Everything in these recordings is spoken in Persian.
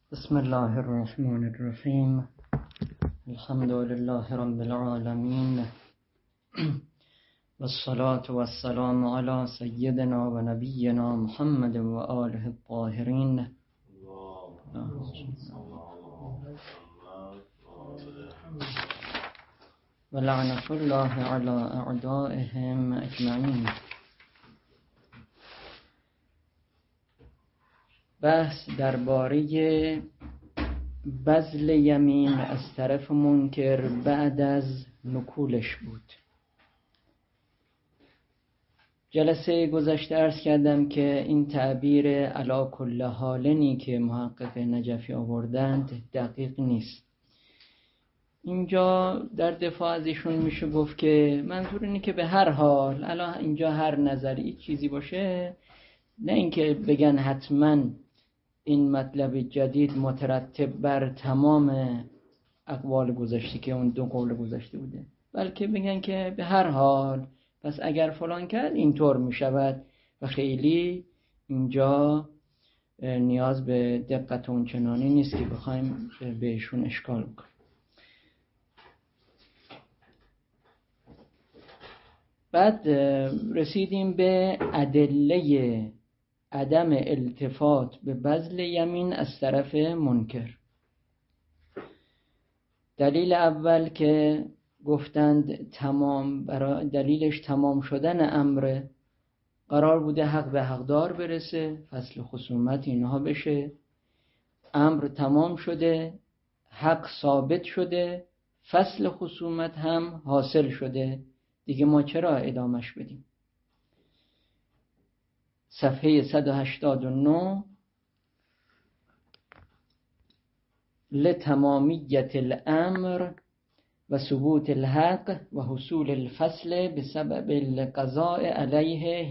بسم الله الرحمن الرحیم. الحمد لله رب العالمین والصلاة والسلام على سیدنا و نبینا محمد و آله الطاهرین. و لعنت الله علی اعدائهم اجمعین. بحث درباره بذل یمین از طرف منکر بعد از نکولش بود. جلسه گذشته عرض کردم که این تعبیر علی کل حالنی که محقق نجفی آوردند دقیق نیست. اینجا در دفاع از ایشون میشه گفت که منظور اینه که به هر حال، الان اینجا هر نظری چیزی باشه، نه اینکه بگن حتما این مطلب جدید مترتب بر تمام اقوال گذشته که اون دو قول گذشته بوده، بلکه بگن که به هر حال پس اگر فلان کرد اینطور می شود و خیلی اینجا نیاز به دقت اون چنانی نیست که بخوایم بهشون اشکال کنیم. بعد رسیدیم به ادله عدم التفات به بذل یمین از طرف منکر. دلیل اول که گفتند دلیلش تمام شدن امر، قرار بوده حق به حقدار برسه، فصل خصومت اینها بشه، امر تمام شده، حق ثابت شده، فصل خصومت هم حاصل شده، دیگه ما چرا ادامش بدیم؟ صفحه 189 لتمامیت الامر و ثبوت الحق و حصول الفصل بسبب القضاء علیه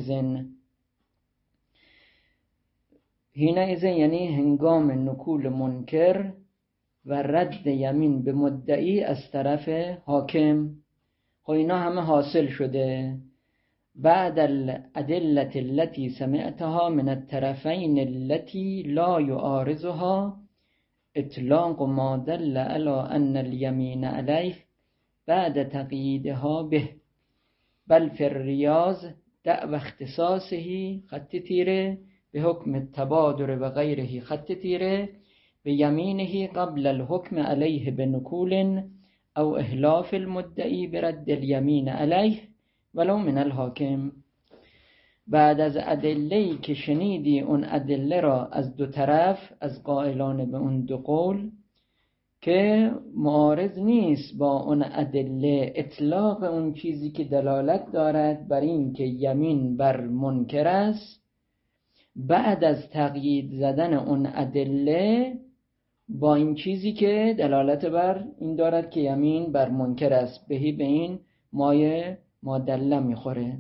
حینئذ یعنی هنگام نکول منکر و رد یمین به مدعی از طرف حاکم. خب اینا همه حاصل شده بعد الادله التي سمعتها من الطرفين التي لا يعارضها اطلاق ما دل على ان اليمين عليه بعد تقييدها به بل في الرياض دعوى اختصاصه خط تیره به حکم التبادر و غیره خط تیره به یمینه قبل الحکم علیه بنکول او احلاف المدعی برد الیمین علیه ولو من الحاکم. بعد از ادله‌ای که شنیدی اون ادله را از دو طرف، از قائلان به اون دو قول که معارض نیست با اون ادله اطلاق اون چیزی که دلالت دارد بر این که یمین بر منکر است، بعد از تقیید زدن اون ادله با این چیزی که دلالت بر این دارد که یمین بر منکر است، بهی به این مایه مادله میخوره.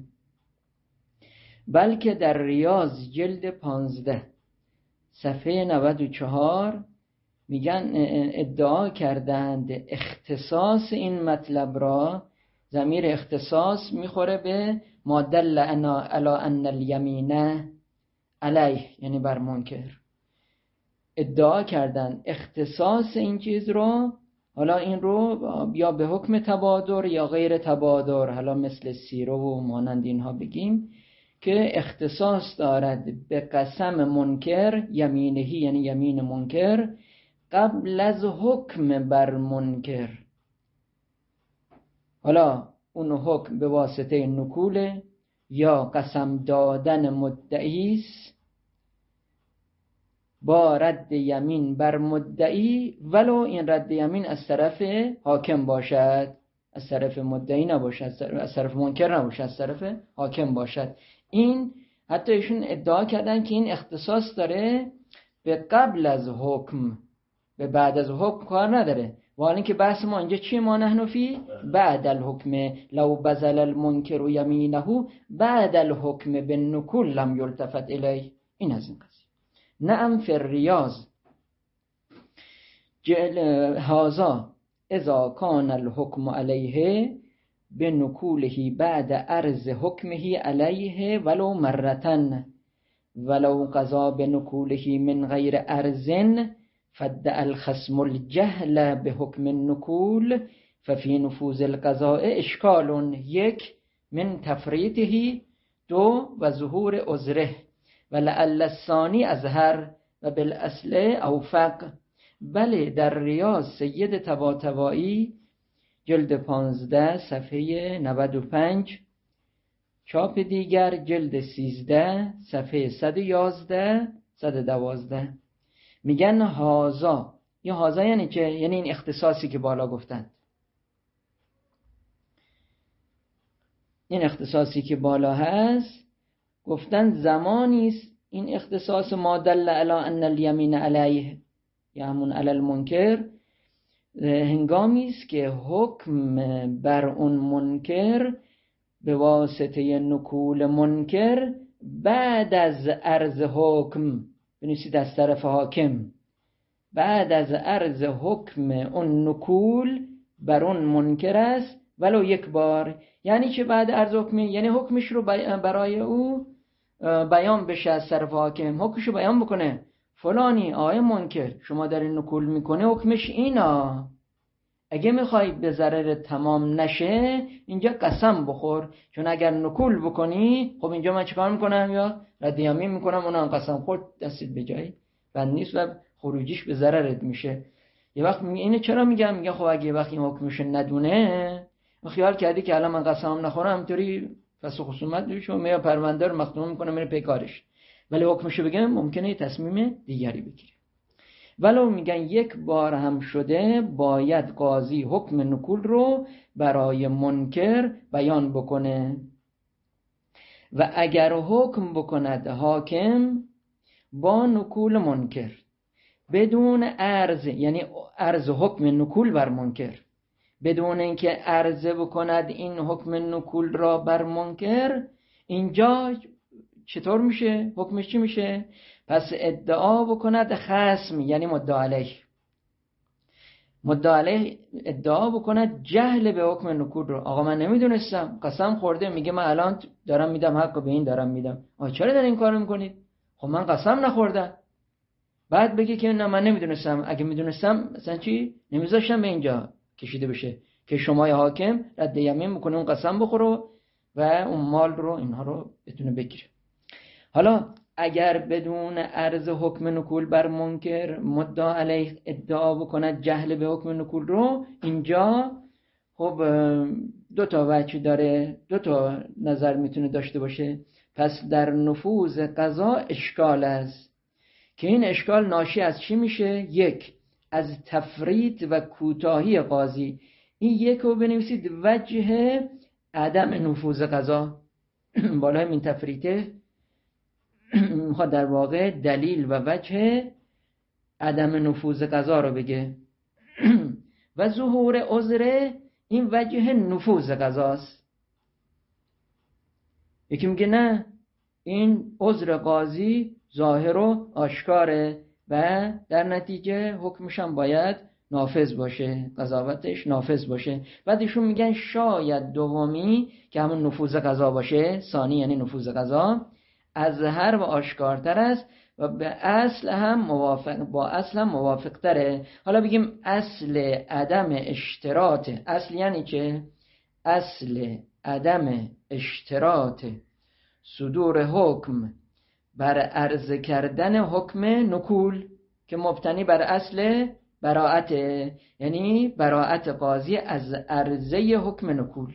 بلکه در ریاض جلد 15 صفحه 94 میگن ادعا کردند اختصاص این مطلب را، ضمیر اختصاص میخوره به مادل علی ان الیمین علیه یعنی بر منکر. ادعا کردند اختصاص این چیز رو، حالا این رو یا به حکم تبادر یا غیر تبادر، حالا مثل سیره و مانند اینها بگیم، که اختصاص دارد به قسم منکر یمینهی یعنی یمین منکر قبل از حکم بر منکر. حالا اون حکم به واسطه نکوله یا قسم دادن مدعیست با رد یمین بر مدعی، ولو این رد یمین از طرف حاکم باشد، از طرف مدعی نباشد، از طرف منکر نباشد، از طرف حاکم باشد. این حتی ایشون ادعا کردن که این اختصاص داره به قبل از حکم، به بعد از حکم کار نداره. و حالا که بحث ما اینجا چیه؟ ما نحن فی بعد الحکم لو بذل المنکر و یمینه بعد الحکم بالنکول لم یلتفت الیه. این از این قضیه. نعم فی الریاض هذا اذا کان الحکم علیه بنکوله بعد عرض حکمه علیه ولو مرتن ولو قضا بنکوله من غیر عرض فدع الخصم الجهل به حکم النکول ففی نفوذ القضاء اشکال. یک، من تفریطه. دو، و ظهور عذره و لعل الثانی اظهر و بالاصل اوفق. بله، در ریاض سید طباطبایی جلد 15 صفحه 95، چاپ دیگر جلد 13 صفحه 111 112 میگن هازا. یا هازا یعنی چه؟ یعنی این اختصاصی که بالا گفتن. این اختصاصی که بالا هست گفتن زمانی است این اختصاص ما دل علی ان الیمین علیه یا همون علی المنکر، هنگامی است که حکم بر اون منکر به واسطه نکول منکر بعد از عرض حکم، بنویسید از طرف حاکم، بعد از عرض حکم اون نکول بر اون منکر است ولو یک بار. یعنی چه بعد عرض حکم؟ یعنی حکمش رو برای او بیان بشه از طرف حاکم، حکمش رو بیان بکنه فلانی آقای منکر شما در این نکول میکنه حکمش اینا، اگه میخواید به ضرر تمام نشه اینجا قسم بخور، چون اگر نکول بکنی خب اینجا من چیکار میکنم؟ یا رد یمین میکنم، اونم قسم خورد دستت به جایی بند نیست و خروجیش به ضررت میشه. یه وقت اینو چرا میگم؟ میگه خب اگه وقتی این حکمش ندونه خیال کردی که الان من قسم نخورم همینطوری فسخ خصومت میشه و میاد پرونده رو مختوم میکنه میره پی کارش، ولی حکمشو بگم ممکنه تصمیم دیگری بگیره. ولو میگن یک بار هم شده باید قاضی حکم نکول رو برای منکر بیان بکنه. و اگر حکم بکند حاکم با نکول منکر بدون عرض، یعنی عرض حکم نکول بر منکر، بدون اینکه عرضه بکند این حکم نکول را بر منکر، اینجا چطور میشه؟ حکمش چی میشه؟ پس ادعا بکند خصم، یعنی مدعا علیه، مدعا علیه ادعا بکند جهل به حکم نکول رو. آقا من نمیدونستم، قسم خورده، میگه من الان دارم میدم حق به این دارم میدم. آقا چرا دارین این کارو میکنید؟ خب من قسم نخوردم. بعد بگه که نه من نمیدونستم، اگه میدونستم مثلا چی نمیذاشتم به اینجا کشیده بشه که شما حاکم رد یمین میکنه اون قسم بخوره و اون مال رو اینها رو بتونه بگیره. حالا اگر بدون عرض حکم نکول بر منکر مدعا علیه ادعا بکند جهل به حکم نکول رو، اینجا خب دو تا وجه داره، دو تا نظر میتونه داشته باشه. پس در نفوذ قضا اشکال است که این اشکال ناشی از چی میشه؟ یک، از تفریط و کوتاهی قاضی. این یک رو بنویسید وجه عدم نفوذ قضا. بالای من تفریطه میخواد در واقع دلیل و وجه عدم نفوذ قضا رو بگه. و ظهور عذر، این وجه نفوذ قضاست. یکی میگه نه، این عذر قاضی ظاهر و آشکاره و در نتیجه حکمش هم باید نافذ باشه، قضاوتش نافذ باشه. بعد ایشون میگن شاید دومی که همون نفوذ قضا باشه، ثانی یعنی نفوذ قضا، اظهر و آشکارتر است و به اصل هم موافق تره. حالا بگیم اصل عدم اشتراط. اصل یعنی چه؟ اصل عدم اشتراط صدور حکم بر عرض کردن حکم نکول که مبتنی بر اصل براءت، یعنی براءت قاضی از عرضه حکم نکول.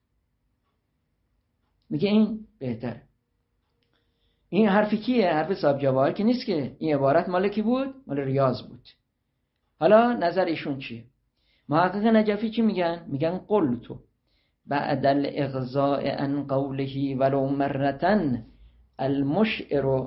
میگه این بهتر. این حرفی کیه؟ حرف صاحب جواهر که نیست که، این عبارت مال کی بود؟ مال ریاض بود. حالا نظر ایشون چیه؟ محقق نجفی چی میگن؟ میگن قلتو بعد الاغضاء عن قوله ولو مرة المشعر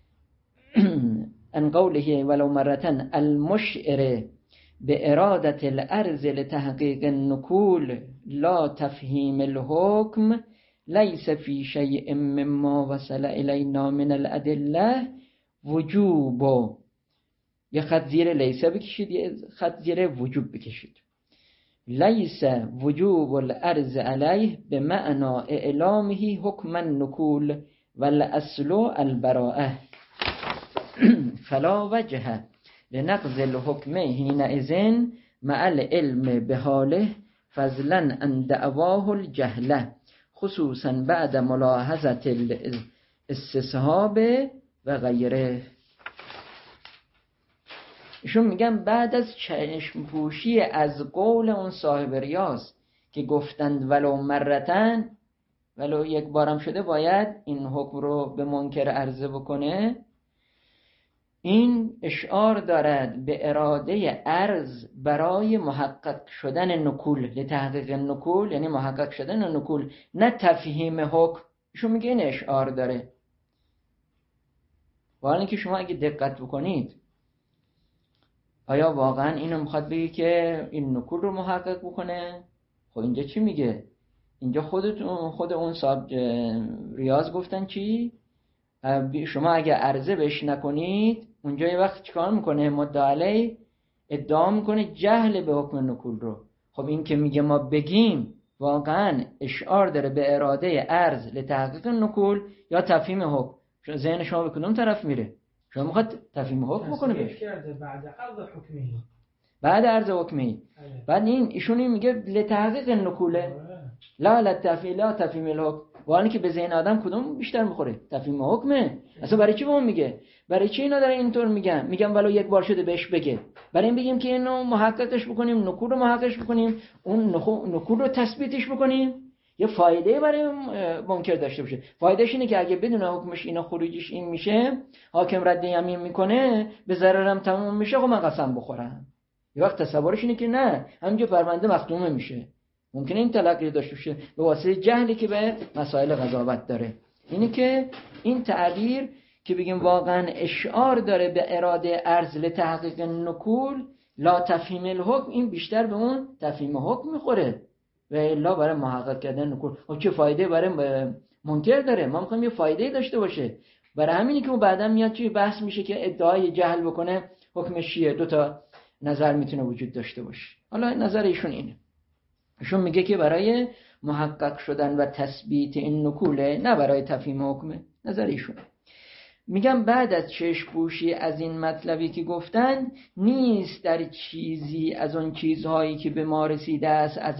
عن قوله ولو مرة المشعر بإرادة الأرض لتحقيق النكول لا تفهيم الحكم ليس في شيء مما وصل إلينا من الأدلة وجوب. یه خط زیر لیسه بکشید، یه خط زیر وجوب بکشید. لیس وجوب الارض علیه به معنا اعلامه حکم النکول والاصل البراءه فلا وجه لنقض الحکم حینئذ مع العلم بحاله فضلا عن دعواه الجهله خصوصا بعد ملاحظة الاستصحاب و غیره. ایشون میگن بعد از چشم پوشی از قول اون صاحب ریاض که گفتند ولو مرتن، ولو یک بارم شده باید این حکم رو به منکر عرضه بکنه، این اشعار دارد به اراده عرض برای محقق شدن نکول، لتحقیق نکول یعنی محقق شدن نکول، نه تفهیم حکم. ایشون میگه این اشعار داره. والا اینکه شما اگه دقت بکنید آیا واقعا اینو میخواد بگه که این نکول رو محقق بکنه؟ خب اینجا چی میگه؟ اینجا خود اون صاحب ریاض گفتن چی؟ شما اگه عرضه بهش نکنید، اونجا یه وقت چیکار میکنه؟ مدعی علیه ادعا میکنه جهل به حکم نکول رو. خب این که میگه ما بگیم واقعا اشعار داره به اراده عرض لتحقیق نکول یا تفهیم حکم؟ ذهن شما به کدوم طرف میره؟ شما میخواد تفهیم حکم بکنه بهش بعد عرض حکمی. بعد ایشون میگه لتحقیق نکوله لا تفهیم الحکم. والا که به ذهن آدم کدوم بیشتر میخوره؟ تفهیم حکمه. اصلا برای چی به اون میگه؟ برای چی اینا دارن اینطور میگم ولو یک بار شده بهش بگه؟ برای این بگیم که اینو محققش بکنیم، نکول رو محققش بکنیم، اون نکول رو تثبیتش بکنیم، یه فایده برای منکر داشته باشه. فایدهش اینه که اگه بدون حکمش اینا خروجیش این میشه، حاکم رد یمین میکنه، به ضررم تموم میشه، خب من قسم بخورم. یه وقت تصورش اینه که نه، همینجا پرونده مختومه میشه. ممکنه این تلقی داشته باشه به واسطه جهلی که به مسائل قضاوت داره. اینه که این تعبیر که بگیم واقعا اشعار داره به اراده عرض لتحقیق نکول لا تفهیم الحکم، این بیشتر به اون تفهیم حکم میخوره و الا برای محقق کردن نکول. خب چه فایده برای منکر داره؟ ما میخوایم یه فایده داشته باشه. برای همینی که اون بعدا میاد چی بحث میشه که ادعای جهل بکنه حکمش چیه. دو تا نظر میتونه وجود داشته باشه. حالا نظر ایشون اینه. ایشون میگه که برای محقق شدن و تثبیت این نکوله، نه برای تفهیم حکمه. نظر ایشون. میگم بعد از چشم‌پوشی از این مطلبی که گفتن، نیست در چیزی از اون چیزهایی که به ما رسیده است از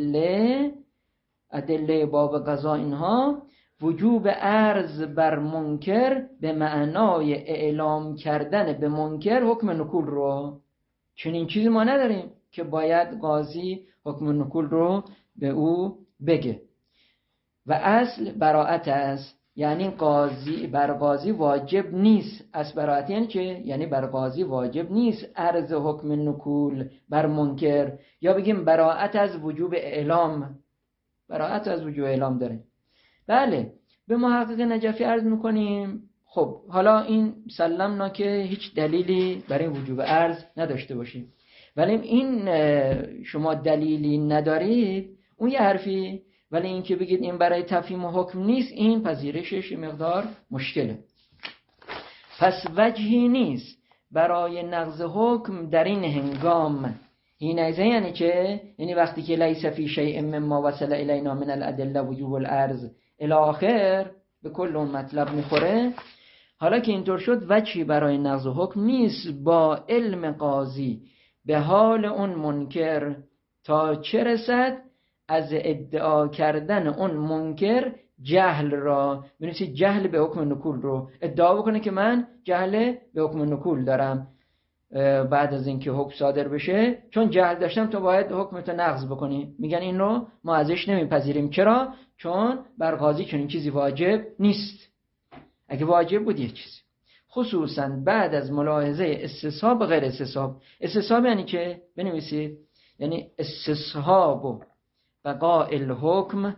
ادله باب قضا اینها، وجوب عرض بر منکر به معنای اعلام کردن به منکر حکم نکول رو. چنین چیزی ما نداریم که باید قاضی حکم نکول رو به او بگه. و اصل براءت است، یعنی بر قاضی واجب نیست. از براءت یعنی چه؟ یعنی بر قاضی واجب نیست عرض حکم نکول بر منکر، یا بگیم براءت از وجوب اعلام. براءت از وجوب اعلام داره. بله، به محقق نجفی عرض میکنیم خب حالا این سلمنا که هیچ دلیلی برای وجوب عرض نداشته باشیم، ولی این شما دلیلی ندارید، اون یه حرفی. ولی این که بگید این برای تفهیم و حکم نیست، این پذیرشش مقدار مشکله. پس وجهی نیست برای نقض حکم در این هنگام. این ایزه یعنی چه؟ یعنی وقتی که لیس فی شیء مما وصل الینا من الادله وجوب العرض الی آخر به کل اون مطلب میخوره. حالا که اینطور شد، وجهی برای نقض حکم نیست با علم قاضی به حال اون منکر تا چه رسد از ادعا کردن اون منکر جهل را. بنویسید جهل به حکم نکول رو ادعا بکنه که من جهل به حکم نکول دارم بعد از اینکه حکم صادر بشه، چون جهل داشتم تو باید حکمتو نقض بکنی. میگن این رو ما ازش نمیپذیریم. چرا؟ چون بر قاضی چنین چیزی واجب نیست. اگه واجب بود یه چیزی، خصوصا بعد از ملاحظه استصحاب غیر استصحاب. استصحاب یعنی که بنویسید یعنی استصحاب و بقاء الحکم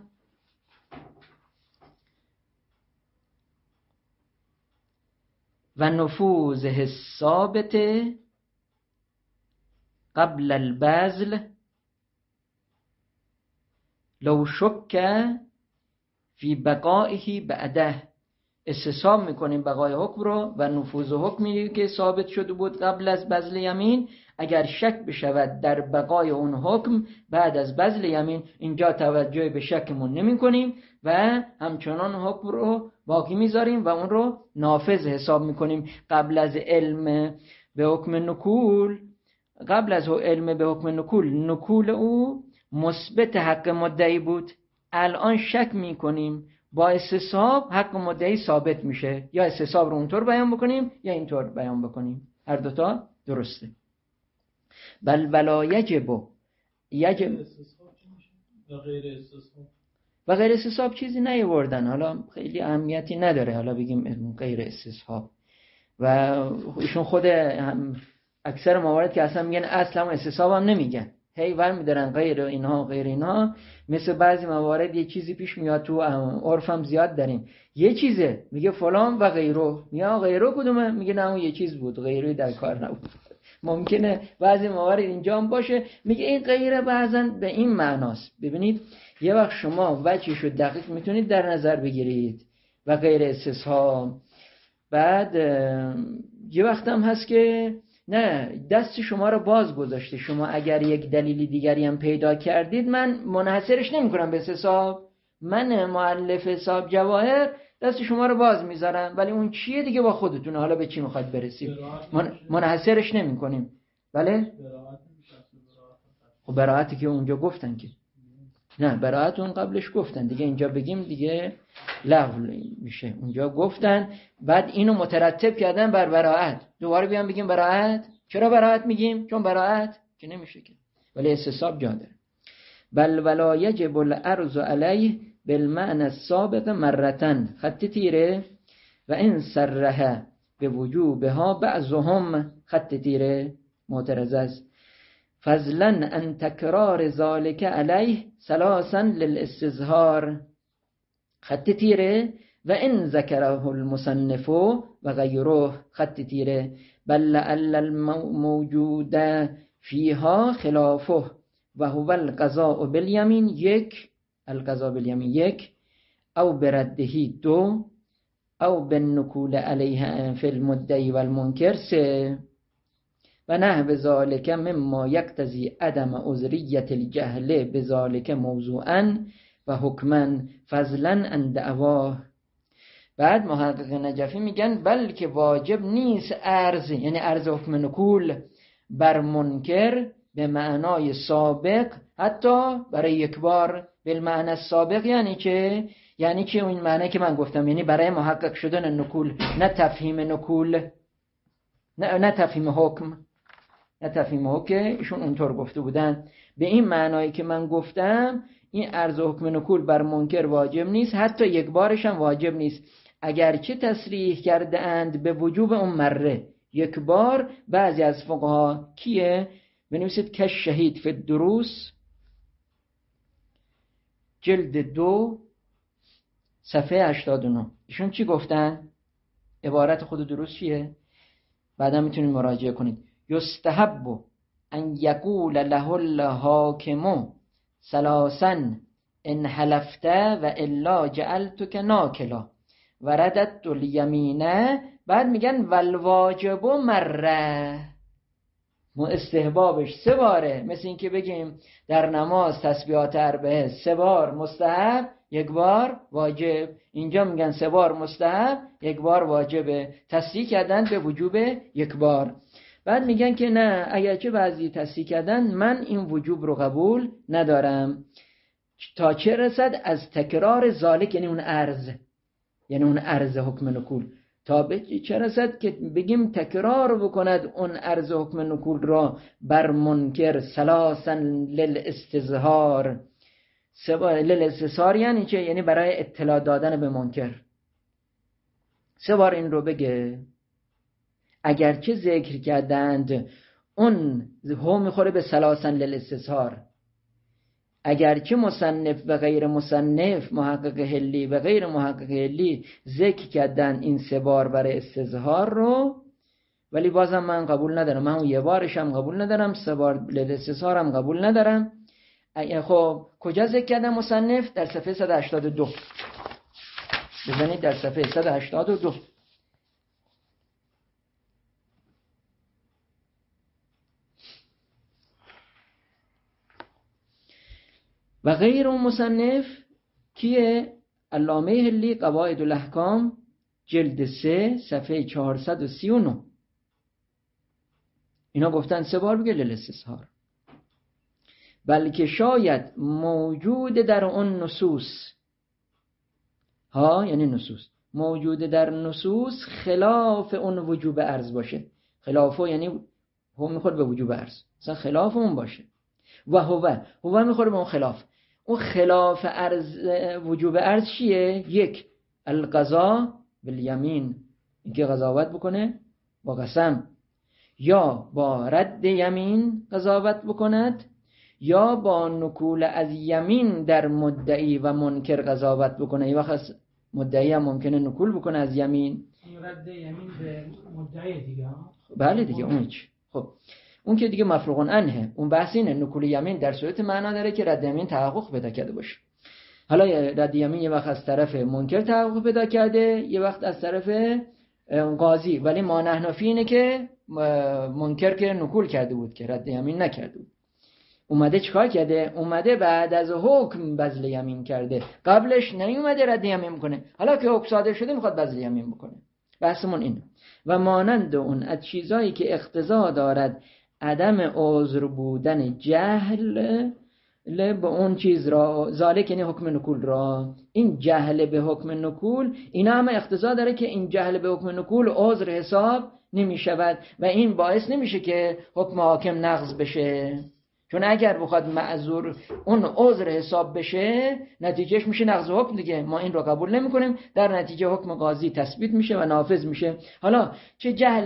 و نفوذ الثابت قبل البذل لو شک فی بقائه بعده. استصحاب میکنیم بقای حکم رو و نفوذ حکمی که ثابت شده بود قبل از بذل یمین، اگر شک بشود در بقای اون حکم بعد از بذل یمین، اینجا توجه به شکمون نمی کنیم و همچنان حکم رو باقی میذاریم و اون رو نافذ حساب میکنیم قبل از علم به حکم نکول، قبل از علم به حکم نکول او مثبت حق مدعی بود. الان شک میکنیم با استصحاب حق مدعی ثابت میشه، یا استصحاب رو اونطور بیان بکنیم یا اینطور بیان بکنیم، هر دوتا درسته. بل ولا یجب و غیر استصحاب چیزی نیاوردن، حالا خیلی اهمیتی نداره حالا بگیم غیر استصحاب. و ایشون خود اکثر موارد که اصلا میگن اصلا استصحاب هم نمیگن، هی ور میدارن غیر اینها. مثل بعضی موارد یه چیزی پیش میاد تو عرفم زیاد داریم، یه چیزه میگه فلان و غیره، یا غیره کدومه؟ میگه نه اون یه چیز بود، غیره در کار نبود. ممکنه بعضی موارد اینجا هم باشه میگه این غیره بعضا به این معناست. ببینید یه وقت شما وجهشو دقیق میتونید در نظر بگیرید و غیر استصحاب. بعد یه وقت هم هست که نه، دست شما رو باز گذاشته، شما اگر یک دلیل دیگری هم پیدا کردید من منحصرش نمی کنم به استصحاب، من مؤلف حساب جواهر دست شما رو باز میذارم، ولی اون چیه دیگه با خودتونه، حالا به چی میخواد برسید منحصرش نمی کنیم. بله خب براعتی که اونجا گفتن که نه، براعت اون قبلش گفتن دیگه، اینجا بگیم دیگه لغو میشه. اونجا گفتن بعد اینو مترتب کردن بر براعت، دوباره بیان بگیم براعت. چرا براعت میگیم؟ چون براعت که نمیشه که، ولی استصحاب جا داره. بل ولا یجب العرض علیه بالمعنى السابق مرتن، خط تیره، و این صرح به وجوبها بعضهم، خط تیره معترض است، فضلا ان تکرار ذالک علیه ثلاثا للاستظهار، خط تیره، و ان ذکره المصنف و غیره، خط تیره، بل لعل الموجود فیها خلافه و هو القضاء بالیمین یک، القضاء بالیمین یک، او بردهی دو، او بالنکول علیه فی المدعی والمنکر سه، و نحو ذالک مما یقتضی عدم عذریت الجهل بذالک موضوعا و حکما فضلا عن دعواه. بعد محقق نجفی میگن بلکه واجب نیست عرض، یعنی عرض حکم نکول بر منکر به معنای سابق، حتی برای یک بار. بالمعنی سابق یعنی چه؟ یعنی که این معنی که من گفتم، یعنی برای محقق شدن نکول، نه تفهیم نکول، نه تفهیم حکم، نه تفهیم حکم ایشون اونطور گفته بودن. به این معنایی که من گفتم این عرض حکم نکول بر منکر واجب نیست، حتی یک بارش هم واجب نیست، اگرچه تصریح کرده اند به وجوب اون مره یک بار. بعضی از فقها کیه؟ بنویسید که شهید فی الدروس جلد 2 صفحه 89. ایشون چی گفتن؟ عبارت خود دروس چیه؟ بعدا میتونید مراجعه کنید. یستحب ان یقول له الحاکم ثلاثا ان حلفت و الا جعلتک ناکلا و رددت الیمینه. بعد میگن والواجب مره، استحبابش 3 باره، مثل این که بگیم در نماز تسبیحات 40 3 بار مستحب، 1 بار واجب. اینجا میگن 3 بار مستحب، 1 بار واجبه، تصریح کردن به وجوب 1 بار. بعد میگن که نه، اگرچه بعضی تصریح کردن من این وجوب رو قبول ندارم، تا چه رسد از تکرار ذالک، یعنی اون عرض، یعنی اون عرض حکم نکول، تا به چه رسد که بگیم تکرار بکند اون عرض حکم نکول را بر منکر ثلاثا للاستظهار. للاستظهار یعنی چه؟ یعنی برای اطلاع دادن به منکر 3 بار این رو بگه. اگرچه ذکر کردند اون هم میخوره به ثلاثا للاستظهار، اگرچه مصنف و غیر مصنف، محقق حلی و غیر محقق حلی ذکر کردن این 3 بار برای استظهار رو، ولی بازم من قبول ندارم، من اون 1 بارش هم قبول ندارم، 3 بار للاستظهار هم قبول ندارم. خب کجا ذکر کردن مصنف؟ در صفحه 182. بزنید در صفحه 182. و غیر اون مصنف کیه؟ علامه حلی قواعد الاحکام جلد 3 صفحه 439. اینا گفتن 3 بار بگه للاستظهار. بلکه شاید موجود در اون نصوص، ها یعنی نصوص، موجود در نصوص خلاف اون وجوب عرض باشه. خلافه یعنی هم میخوره به وجوب عرض، مثلا خلاف اون باشه. و هو میخوره به اون خلاف. اون خلاف عرض وجوب عرض چیه؟ 1 القضاء بالیمین، اینکه قضاوت بکنه با قسم، یا با رد یمین قضاوت بکند، یا با نکول از یمین در مدعی و منکر قضاوت بکنه. یه وقت مدعی هم ممکنه نکول بکنه از یمین. رد یمین به مدعی دیگه. بله دیگه اون چی؟ خب اون که دیگه مفروغ عنه. اون بحث اینه نکول یمین در صورت معنا داره که رد یمین تحقق پیدا کرده باشه. حالا رد یمین یه وقت از طرف منکر تحقق پیدا کرده، یه وقت از طرف قاضی، ولی ما نحنفی اینه که منکر که نکول کرده بود که رد یمین نکرده بود. اومده چیکار کرده؟ اومده بعد از حکم بذل یمین کرده، قبلش نیومده رد یمین کنه. حالا که حکم صادر شده میخواد بذل یمین بکنه. بحثمون اینه. و مانند اون از چیزایی که اقتضا دارد عدم عذر بودن جهل به اون چیز را، ذالک یعنی حکم نکول را، این جهل به حکم نکول، اینا هم اقتضا داره که این جهل به حکم نکول عذر حساب نمی شود و این باعث نمیشه که حکم حاکم نقض بشه. چون اگر بخواد معذور اون عذر حساب بشه، نتیجهش میشه نقض حکم دیگه. ما این رو قبول نمی کنیم، در نتیجه حکم قاضی تثبیت میشه و نافذ میشه. حالا چه جهل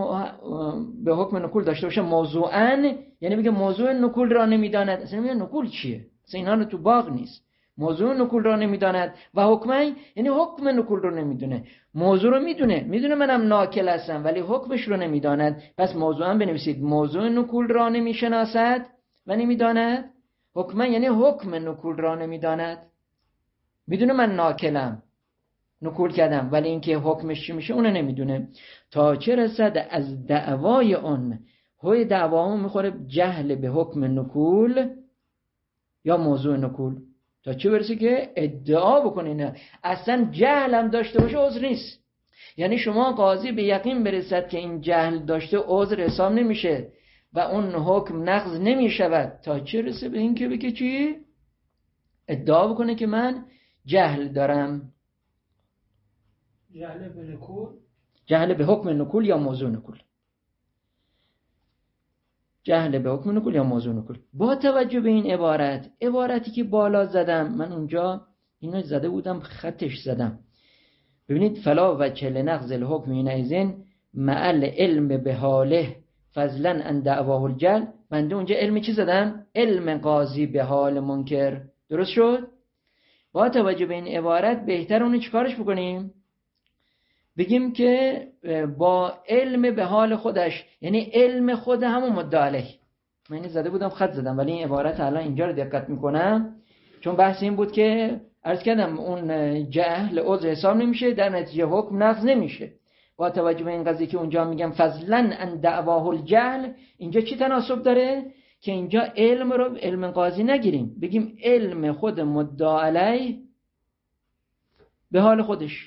به حکم نکول داشته باشه موضوعاً، یعنی بگه موضوع نکول را نمیداند، اصلا نمیدونه نکول چیه، اصلا اینا رو تو باغ نیست. موضوع نکول را نمیداند و حکمه یعنی حکم نکول رو نمیدونه. موضوع رو میدونه منم ناکل هستم ولی حکمش رو نمیداند. پس موضوعاً بنویسید موضوع نکول را نمیشناسد و نمیداند. حکمه یعنی حکم نکول را نمیداند. میدونه من ناکلم، نکول کردم، ولی اینکه حکمش چی میشه اونو نمیدونه. تا چه رسد از دعوای اون، های دعوا میخوره جهل به حکم نکول یا موضوع نکول، تا چه برسه که ادعا بکنه. اصلا جهل هم داشته باشه عذر نیست. یعنی شما قاضی به یقین برسد که این جهل داشته عذر حساب نمیشه و اون حکم نقض نمی شود، تا چه رسه به این که بگه چی؟ ادعا بکنه که من جهل دارم. جهل به نکول، جهل به حکم نکول یا موضوع نکول. جهل به حکم نکول یا موضوع نکول. با توجه به این عبارتی که بالا زدم، من اونجا اینو زده بودم خطش زدم. ببینید فلا وجه لنقض الحکم اینئذ مع العلم به حاله فضلا ان دعواه الجهل. من اونجا علم چی زدم؟ علم قاضی به حال منکر. درست شد؟ با توجه به این عبارت بهتر اونو چیکارش بکنیم؟ بگیم که با علم به حال خودش، یعنی علم خود همون مدعی علیه. من اینو زده بودم خط زدم، ولی این عبارت الان اینجا رو دقت میکنم، چون بحث این بود که عرض کردم اون جهل عذر حساب نمیشه، در نتیجه حکم نقض نمیشه. با توجه به این قضیه که اونجا میگم فضلا ان دعواه الجهل، اینجا چی تناسب داره؟ که اینجا علم رو علم قاضی نگیریم، بگیم علم خود مدعی علیه به حال خودش.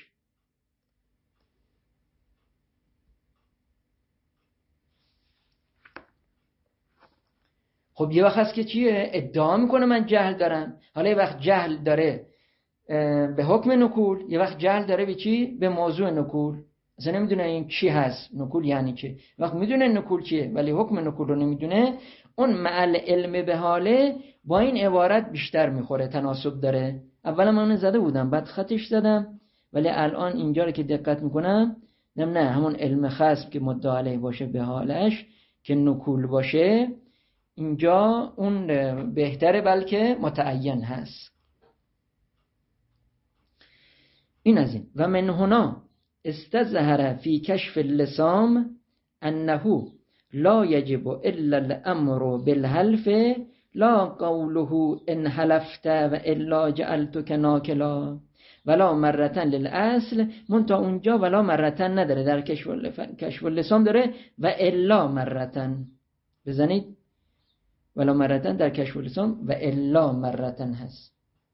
خب یه وقت هست که چیه؟ ادعا میکنه من جهل دارم. حالا یه وقت جهل داره به حکم نکول، یه وقت جهل داره به چی؟ به موضوع نکول. اصلا نمیدونه این چی هست، نکول یعنی چه. وقت میدونه نکول چیه ولی حکم نکول رو نمیدونه، اون معل علم به حاله با این عبارت بیشتر میخوره، تناسب داره. اولا من زده بودم بعد خطش زدم، ولی الان اینجا رو که دقت میکنم نه همون علم خصم که مدعی علیه باشه به حالش که نکول باشه، اینجا اون بهتره بلکه متعین هست. این از این. و من هنا استظهر فی کشف اللسام انه لا یجب الا الامر بالحلف لا قوله ان حلفت و الا جعلتك ناکلا ولا مرتن للاصل. منتها اونجا ولا مرتن نداره، در کشف اللسام داره و الا مرتن. بزنید ولا مرتن در کشف اللسان و الا مرتن هست.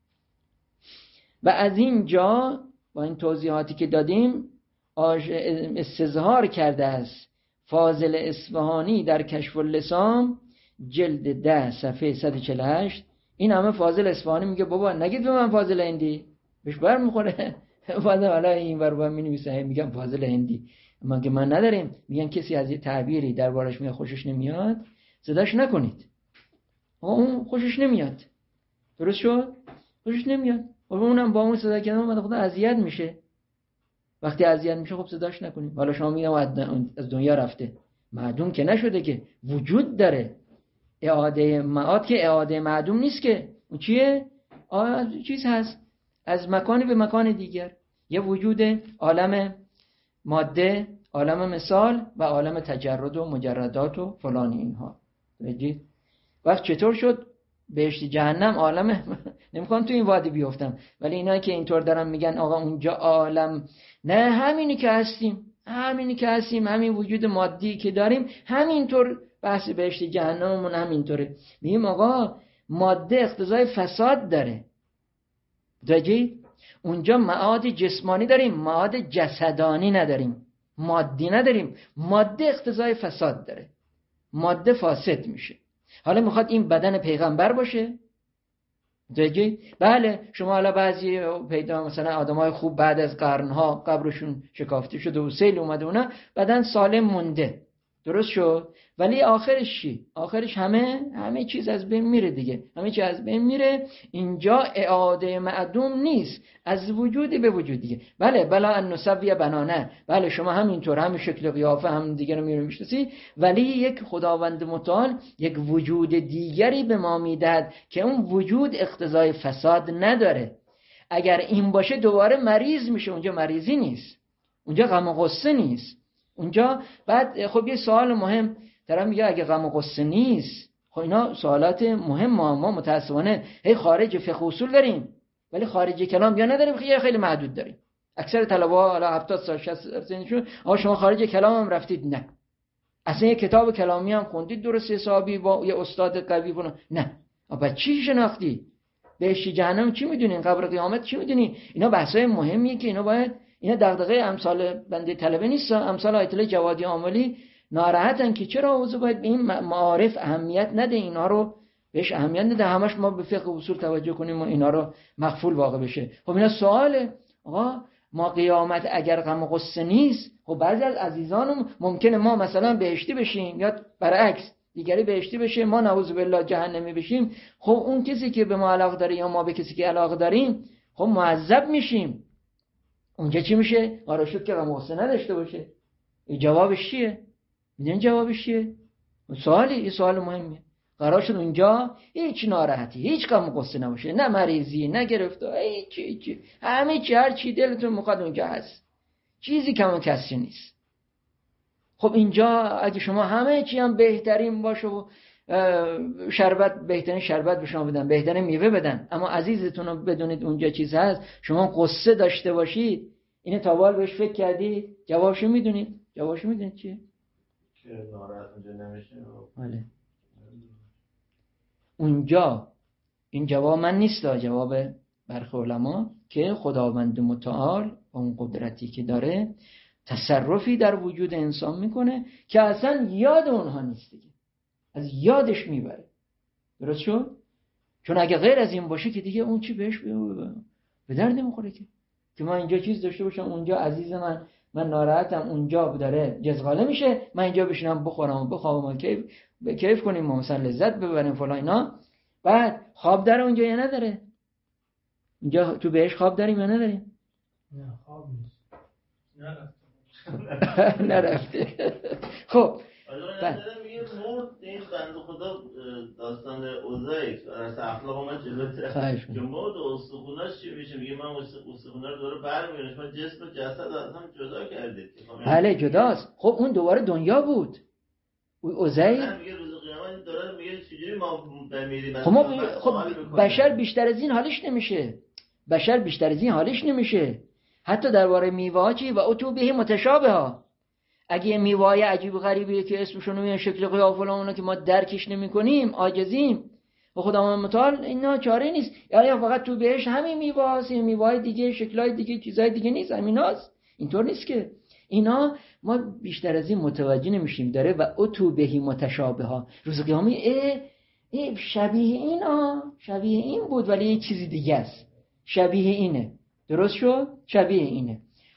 و از اینجا با این توضیحاتی که دادیم استظهار کرده است فاضل اصفهانی در کشف اللسان جلد 10 صفحه 148. این همه فاضل اصفهانی میگه بابا نگید به من فاضل هندی، بهش بر میخوره. بعد حالا این ور می نویسه میگم فاضل هندی، اما که من نداریم. میگن کسی از یه تعبیری دربارش میگه خوشش نمیاد صداش نکنید، اون خوشش نمیاد. درست شد؟ خوشش نمیاد. اونم با اون صدا کردن خدا اذیت میشه. وقتی اذیت میشه خب صداش نکنیم. حالا شما میگم از دنیا رفته، معدوم که نشده، که وجود داره. اعاده معاد که اعاده معدوم نیست که، اون چیه؟ چیز هست از مکانی به مکان دیگر. یه وجود عالم ماده، عالم مثال و عالم تجرد و مجردات و فلان اینها. بگید وقت چطور شد بهشت جهنم عالم نمیخوام تو این وادی بیفتم، ولی اینا که اینطور دارن میگن آقا اونجا عالم، نه همینی که هستیم، همین وجود مادی که داریم همینطور. بحث بهشت جهنممون همینطوره. میگیم آقا ماده اقتضای فساد داره، داجی اونجا معاد جسمانی داریم، معاد جسدانی نداریم، مادی نداریم. ماده اقتضای فساد داره، ماده فاسد میشه. حالا میخواد این بدن پیغمبر باشه؟ داجی بله، شما حالا بعضی پیدا مثلا آدمای خوب بعد از قرنها قبرشون شکافته شده و سیل اومده اونا بدن سالم مونده، درست شد، ولی آخرش چی؟ آخرش همه چیز از بین میره دیگه، همه چیز از بین میره. اینجا اعاده معدوم نیست، از وجودی به وجود دیگه. بله بلا ان نسوی بنانه، بله شما همینطور همین شکل قیافه هم دیگه رو میشناسی، ولی یک خداوند متعال یک وجود دیگری به ما میدهد که اون وجود اقتضای فساد نداره. اگر این باشه دوباره مریض میشه، اونجا مریضی نیست، اونجا غم و غصه نیست. اونجا بعد خب یه سوال مهم طرف میگه اگه غم و غصه نیست، خب اینا سوالات مهم. ما متاسفانه هی خارج فقه اصول داریم ولی خارج کلام یا نداریم، خیلی محدود داریم. اکثر طلبه‌ها حالا 70 سال 60 سالشون آقا شما خارج کلام هم رفتید؟ نه. اصلا یه کتاب کلامی هم خوندید درست حسابی با یه استاد قوی بنا؟ نه. بعد چی شناختی؟ بهشت جهنم چی میدونین؟ قبر قیامت چی میدونین؟ اینا بحثای مهمیه که اینا باید، اینا دغدغه امثال بنده طلبه نیست. امثال آیت الله جوادی عاملی ناراحتن که چرا اوضاع باید به این معارف اهمیت نده، اینا رو بهش اهمیت نده، همش ما به فقه اصول توجه کنیم و اینا رو مغفول واقع بشه. خب اینا سواله. آقا ما قیامت اگر غم و غصه نیست، خب بعضی از عزیزانم ممکنه ما مثلا بهشتی بشیم یا برعکس دیگری بهشتی بشه، ما نعوذ بالله جهنمی بشیم. خب اون کسی که به ما علاقه داره یا ما به کسی که علاقه داریم خب معذب میشیم. اونجا چی میشه؟ قرار شد که غم و غصه نداشته باشه. این جوابش چیه؟ میدونین جوابش چیه؟ یه سوال مهمیه. قرار شد اونجا هیچ ناراحتی، هیچ غم و غصه نباشه، نه مریضی، نه گرفتار، هیچ همه چی هر چی دلتون میخواد اونجا هست، چیزی کم و کسری نیست. خب اینجا اگه شما همه چی هم بهترین باشه و شربت، بهترین شربت به شما بدن، بهترین میوه بدن، اما عزیزتون رو بدونید اونجا چیز هست، شما قصه داشته باشید، اینه تابال بهش فکر کردی؟ جوابشو میدونید؟ چیه؟ که ناراحت اونجا نمیشه. بله. اونجا این جواب من نیست، جواب برخی علما که خداوند متعال اون قدرتی که داره تصرفی در وجود انسان میکنه که اصلا یاد اونها نیست دیگه، از یادش میبره. درست شد؟ چون اگه غیر از این باشه که دیگه اون چی بهش به درد نمیخوره که من اینجا چیز داشته باشم، اونجا عزیز من ناراحتم، اونجا داره جزغاله میشه، من اینجا بشینم بخورم و بخوابم و کیف کنیم و مثلا لذت ببریم فلان اینا. بعد خواب داره اونجا یا نداره؟ اینجا تو بهش خواب داریم یا نداریم؟ نه خواب نیست. نرفته. خب بعد میگه مرد این بنده خدا داستان اوزاییک از اخلاق اومد جلوتر که مرد و استخوناش چی میشه؟ میگه من استخونا رو دوباره برمیگردم، شما جسم و جسد از هم جدا کردید. بله جداست. خب اون دوباره دنیا بود. اوزاییک میگه روز قیامت داره میگه چجوری ما بمیریم؟ خب بشر بیشتر از این حالش نمیشه. حتی درباره میوه‌ها چی؟ و اتو به متشابهه. اگه میوه‌های عجیب غریبیه که اسمشون میاد شکل قیافه اونا که ما درکش نمی‌کنیم، عاجزیم، و خداوند متعال اینا چاره نیست. یعنی فقط تو بهش همین میوه‌هاست، میوه‌های دیگه، شکل‌های دیگه، چیزای دیگه نیست، همیناست. اینطور نیست که اینا ما بیشتر از این متوجه نمیشیم. داره و اتو بهی متشابه ها، روز قیامت شبیه این بود ولی یه چیزی دیگه است، شبیه اینه، درست شد، شبیه اینه.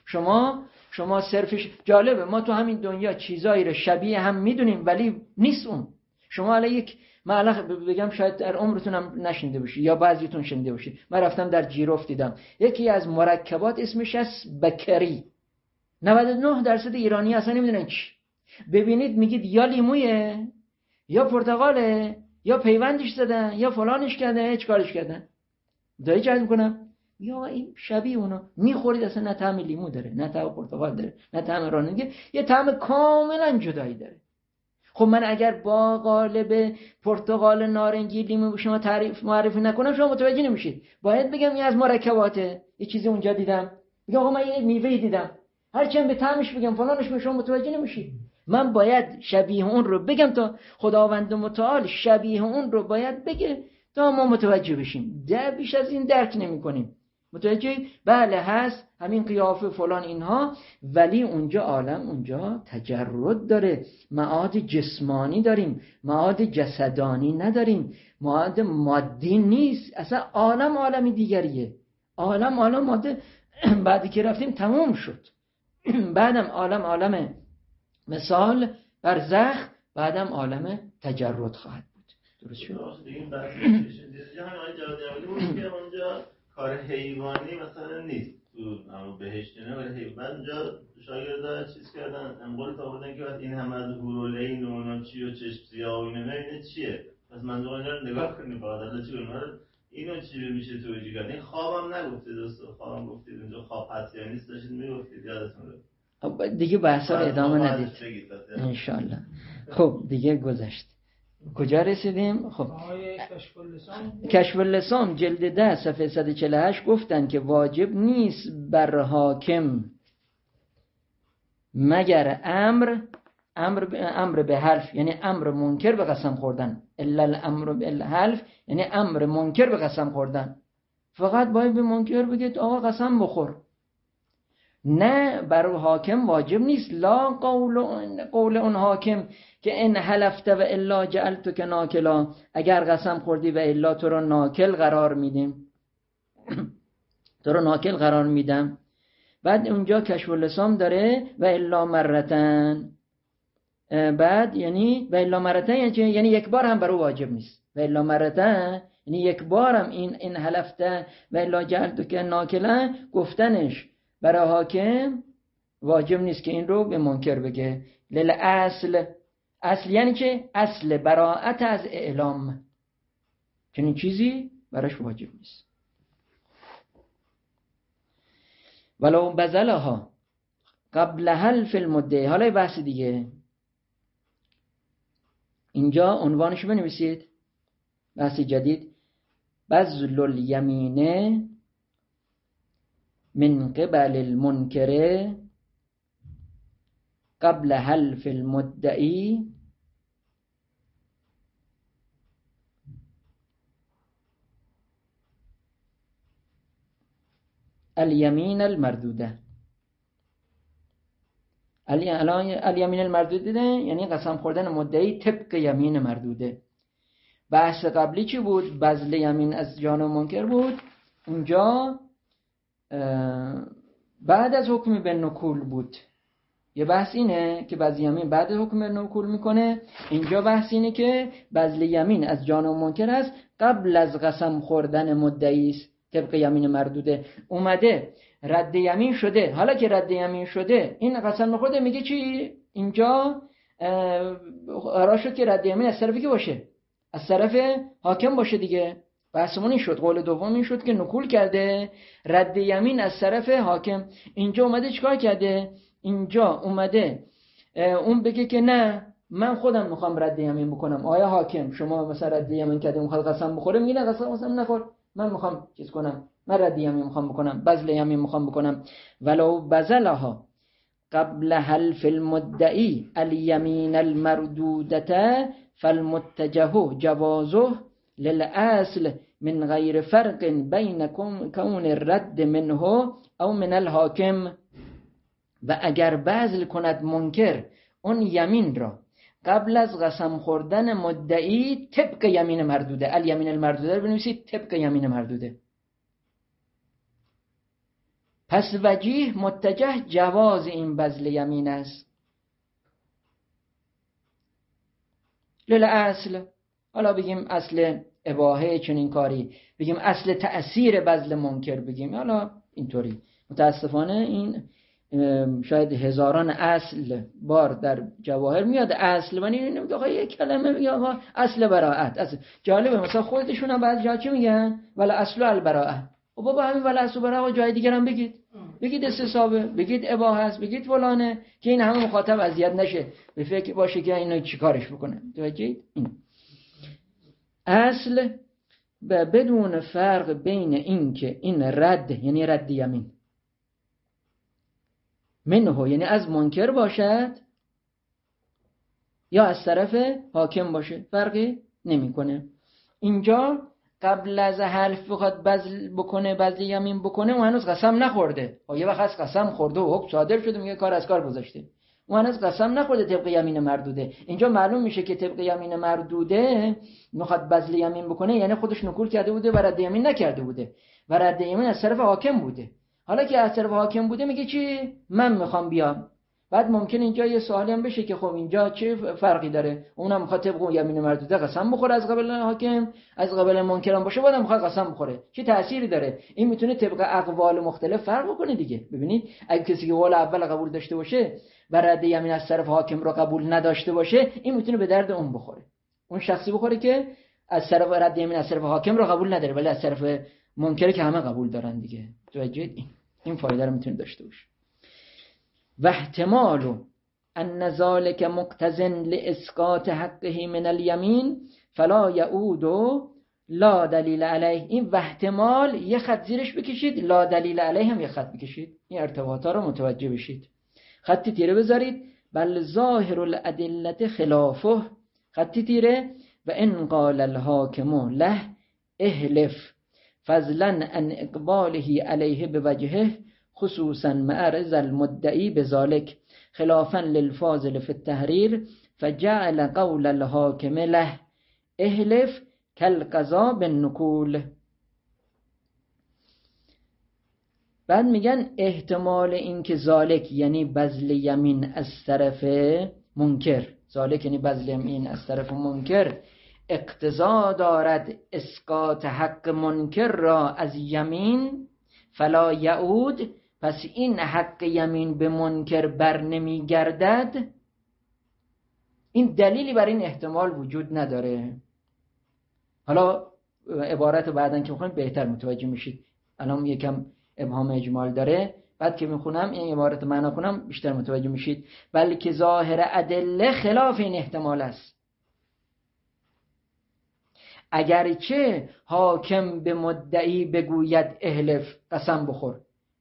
شما صرفش جالبه، ما تو همین دنیا چیزایی رو شبیه هم میدونیم ولی نیست اون. شما الان من بگم شاید در عمرتون هم نشنیده باشید یا بعضیتون شنیده باشید. من رفتم در جیروف دیدم یکی از مرکبات اسمش است بکری. 99% ایرانی اصلا نمیدونن چی. ببینید میگید یا لیمویه یا پرتقاله یا پیوندش زدن یا فلانش کردن یا چیکارش کردن. دایی چه میکنم؟ یا این شبیه اونا میخورید اصلا نه طعم لیمو داره نه طعم پرتقال داره نه طعم رانندگی، یه طعم کاملا جدایی داره. خب من اگر با قالب پرتقال نارنگی لیمو به شما معرفی نکنم شما متوجه نمیشید. باید بگم این از مرکباته، یه چیزی اونجا دیدم، میگم آقا من یه میوه دیدم، هرچند به طعمش بگم فلانش به شما متوجه نمیشید. من باید شبیه اون رو بگم تا خداوند متعال شبیه اون رو باید بگه تا ما متوجه بشیم. بیش از این درک نمی‌کنیم. متوجه؟ بله هست همین قیافه فلان اینها، ولی اونجا عالم اونجا تجرد داره، معاد جسمانی داریم، معاد جسدانی نداریم، معاد مادی نیست. اصلا عالمی دیگریه. عالم ماده بعدی که رفتیم تموم شد. بعدم عالم مثال برزخ، بعدم عالم تجرد خواهد بود. درست شد؟ این بحث همین جوادی بود که اونجا کار حیوانی مثلا نیست تو اما بهشت نه، ولی حیوان اونجا شاگردا چیز کردن انقل تا بودن که این همه از هورولین و اونم چی و چشم سیاه و اینه چیه؟ پس منظور اونجا رو نگاه کنیم فقط چی کنیم اینو چی میشه توجیه کرد. این خوابم نگفتید دوست، خوابم گفتید اونجا خواب هست یا نیست داشتید میگفتید یادتون دیگه بحثا رو ادامه ندید انشالله. خب دیگه گذشت. کجا رسیدیم؟ خب کشف اللسان جلد 10 صفحه 148 گفتن که واجب نیست بر حاکم مگر امر به حلف، یعنی امر منکر به قسم خوردن. الا الامر بالحلف یعنی امر منکر به قسم خوردن. فقط باید به منکر بگید آقا قسم بخور. نه، بر حاکم واجب نیست. لا قول اون حاکم که ان حلفت و الا جعلتک ناکلا، اگر قسم خوردی و الا تو رو ناکل قرار میدیم، تو رو ناکل قرار میدم. بعد اونجا کشف اللسان داره و الا مرتن، بعد یعنی و الا مرتن یعنی یک بار هم برای واجب نیست. و الا مرتن یعنی یک بار هم این حلفت و الا جعلتک ناکلا گفتنش برای حاکم واجب نیست که این رو به منکر بگه. اصل یعنی که اصل براءت از اعلام، چنین چیزی براش واجب نیست. ولو بذلها قبل حلف المدعی. حالا بحث دیگه اینجا عنوانش بنویسید، بحث جدید. بذل الیمینه من قبل المنکر قبل حلف المدعی الیمین المردوده. الیمین المردوده یعنی قسم خوردن مدعی طبق یمین مردوده. بحث قبلی چی بود؟ بذل یمین از جانب منکر بود. اونجا بعد از حکم به نکول بود. یه بحث اینه که بذل یمین بعد از حکم به نکول میکنه. اینجا بحث اینه که بذل یمین از جانب منکر است قبل از قسم خوردن مدعی است طبق یمین مردوده. اومده رد یمین شده. حالا که رد یمین شده این قسم نخورده، میگه چی؟ اینجا قرار شد که رد یمین از طرفی که باشه؟ از طرف حاکم باشه دیگه. بحثمون این شد. قول دوم این شد که نکول کرده، رد یمین از طرف حاکم. اینجا اومده چیکار کرده؟ اینجا اومده اون بگه که نه من خودم میخوام رد یمین بکنم. آیا حاکم شما مثلا رد یمین کرده میخواد قسم بخوره، میگه نه قسم نخور، من میخوام چیز کنم، من رد یمین میخوام بکنم، بذل یمین میخوام بکنم. ولو بذلها قبل حلف المدعی الیمین المردودة فالمتجه جوازه للأصل من غیر فرق بین کون الرد منه او من الحاکم. و اگر بذل کند منکر اون یمین را قبل از قسم خوردن مدعی طبق یمین مردوده، الیمین المردوده رو بنویسید طبق یمین مردوده. پس وجیه متجه جواز این بذل یمین است. اصل، حالا بگیم اصل اباحه چنین کاری، بگیم اصل تأثیر بذل منکر، بگیم حالا اینطوری. متاسفانه این شاید هزاران اصل بار در جواهر میاد اصل، ولی نمیگه آقا یک کلمه میگه آقا اصل براءت. اصل جالبه، مثلا خودشون هم بعضی جا چی میگن؟ ولا اصل البراءه. و بابا همین ولا اصل براءه جای دیگر هم بگید استصحابه، بگید اباحه است، بگید فلانه، که این همه مخاطب اذیت نشه، به فکر باشه که اینو چیکارش بکنه. توجهید؟ این اصل بدون فرق بین این که این رد یعنی رد یمین منه یعنی از منکر باشد یا از طرف حاکم باشه، فرقی نمیکنه. اینجا قبل از حلف بخواد بذل یمین بکنه و هنوز قسم نخورده. یه وقت از قسم خورده و حکم صادر شده میگه کار از کار گذاشته، و هنوز قسم نخورده طبق یمین مردوده. اینجا معلوم میشه که طبق یمین مردوده میخواد بذل یمین بکنه، یعنی خودش نکول کرده بوده و رد یمین نکرده بوده و رد یمین از طرف حاکم بوده. حالا که از طرف حاکم بوده میگه چی؟ من میخوام بیام. بعد ممکن اینجا یه سوالی هم بشه که خب اینجا چه فرقی داره؟ اونم میخواد طبق یمین مردوده قسم بخوره از قبل حاکم، از قبل منکرم باشه بعدم میخواد قسم بخوره. چه تأثیری داره؟ این میتونه طبق اقوال مختلف فرق بکنه دیگه. ببینید اگه کسی که قول اول قبول داشته باشه و رد یمین از طرف حاکم رو قبول نداشته باشه، این میتونه به درد اون بخوره. اون شخصی بخوره که از طرف رد یمین از طرف حاکم رو قبول نداره ولی از طرف منکر که همه قبول دارن دیگه. توجه این فایده رو میتونه داشته باشه. و احتمال ان ذلك مقتضن لاسقاط حقه من الیمین فلا یعود لا دلیل علیه. این و احتمال یه خط زیرش بکشید، لا دلیل علیه هم یه خط بکشید. این ارتباطا رو متوجه بشید. خطی تیره بذارید، بل ظاهر الادله خلافه، خطی تیره. و ان قال الحاکم له احلف فضلا عن اقباله علیه بوجهه خصوصا مع رضا المدعی بذلك خلافا للفاضل في التحرير فجعل قول الحاکم له احلف كالقضاء بالنکول. بعد میگن احتمال این که ذالک یعنی بذل یمین از طرف منکر، ذالک یعنی بذل یمین از طرف منکر اقتضا دارد اسقاط حق منکر را از یمین فلا یعود، پس این حق یمین به منکر بر نمی گردد. این دلیلی بر این احتمال وجود نداره. حالا عبارت بعدن که میخونم بهتر متوجه میشید. الان یکم ابهام اجمال داره، بعد که میخونم این عبارت معنا کنم بیشتر متوجه میشید. بلکه ظاهر ادله خلاف این احتمال است. اگرچه حاکم به مدعی بگوید احلف قسم بخور،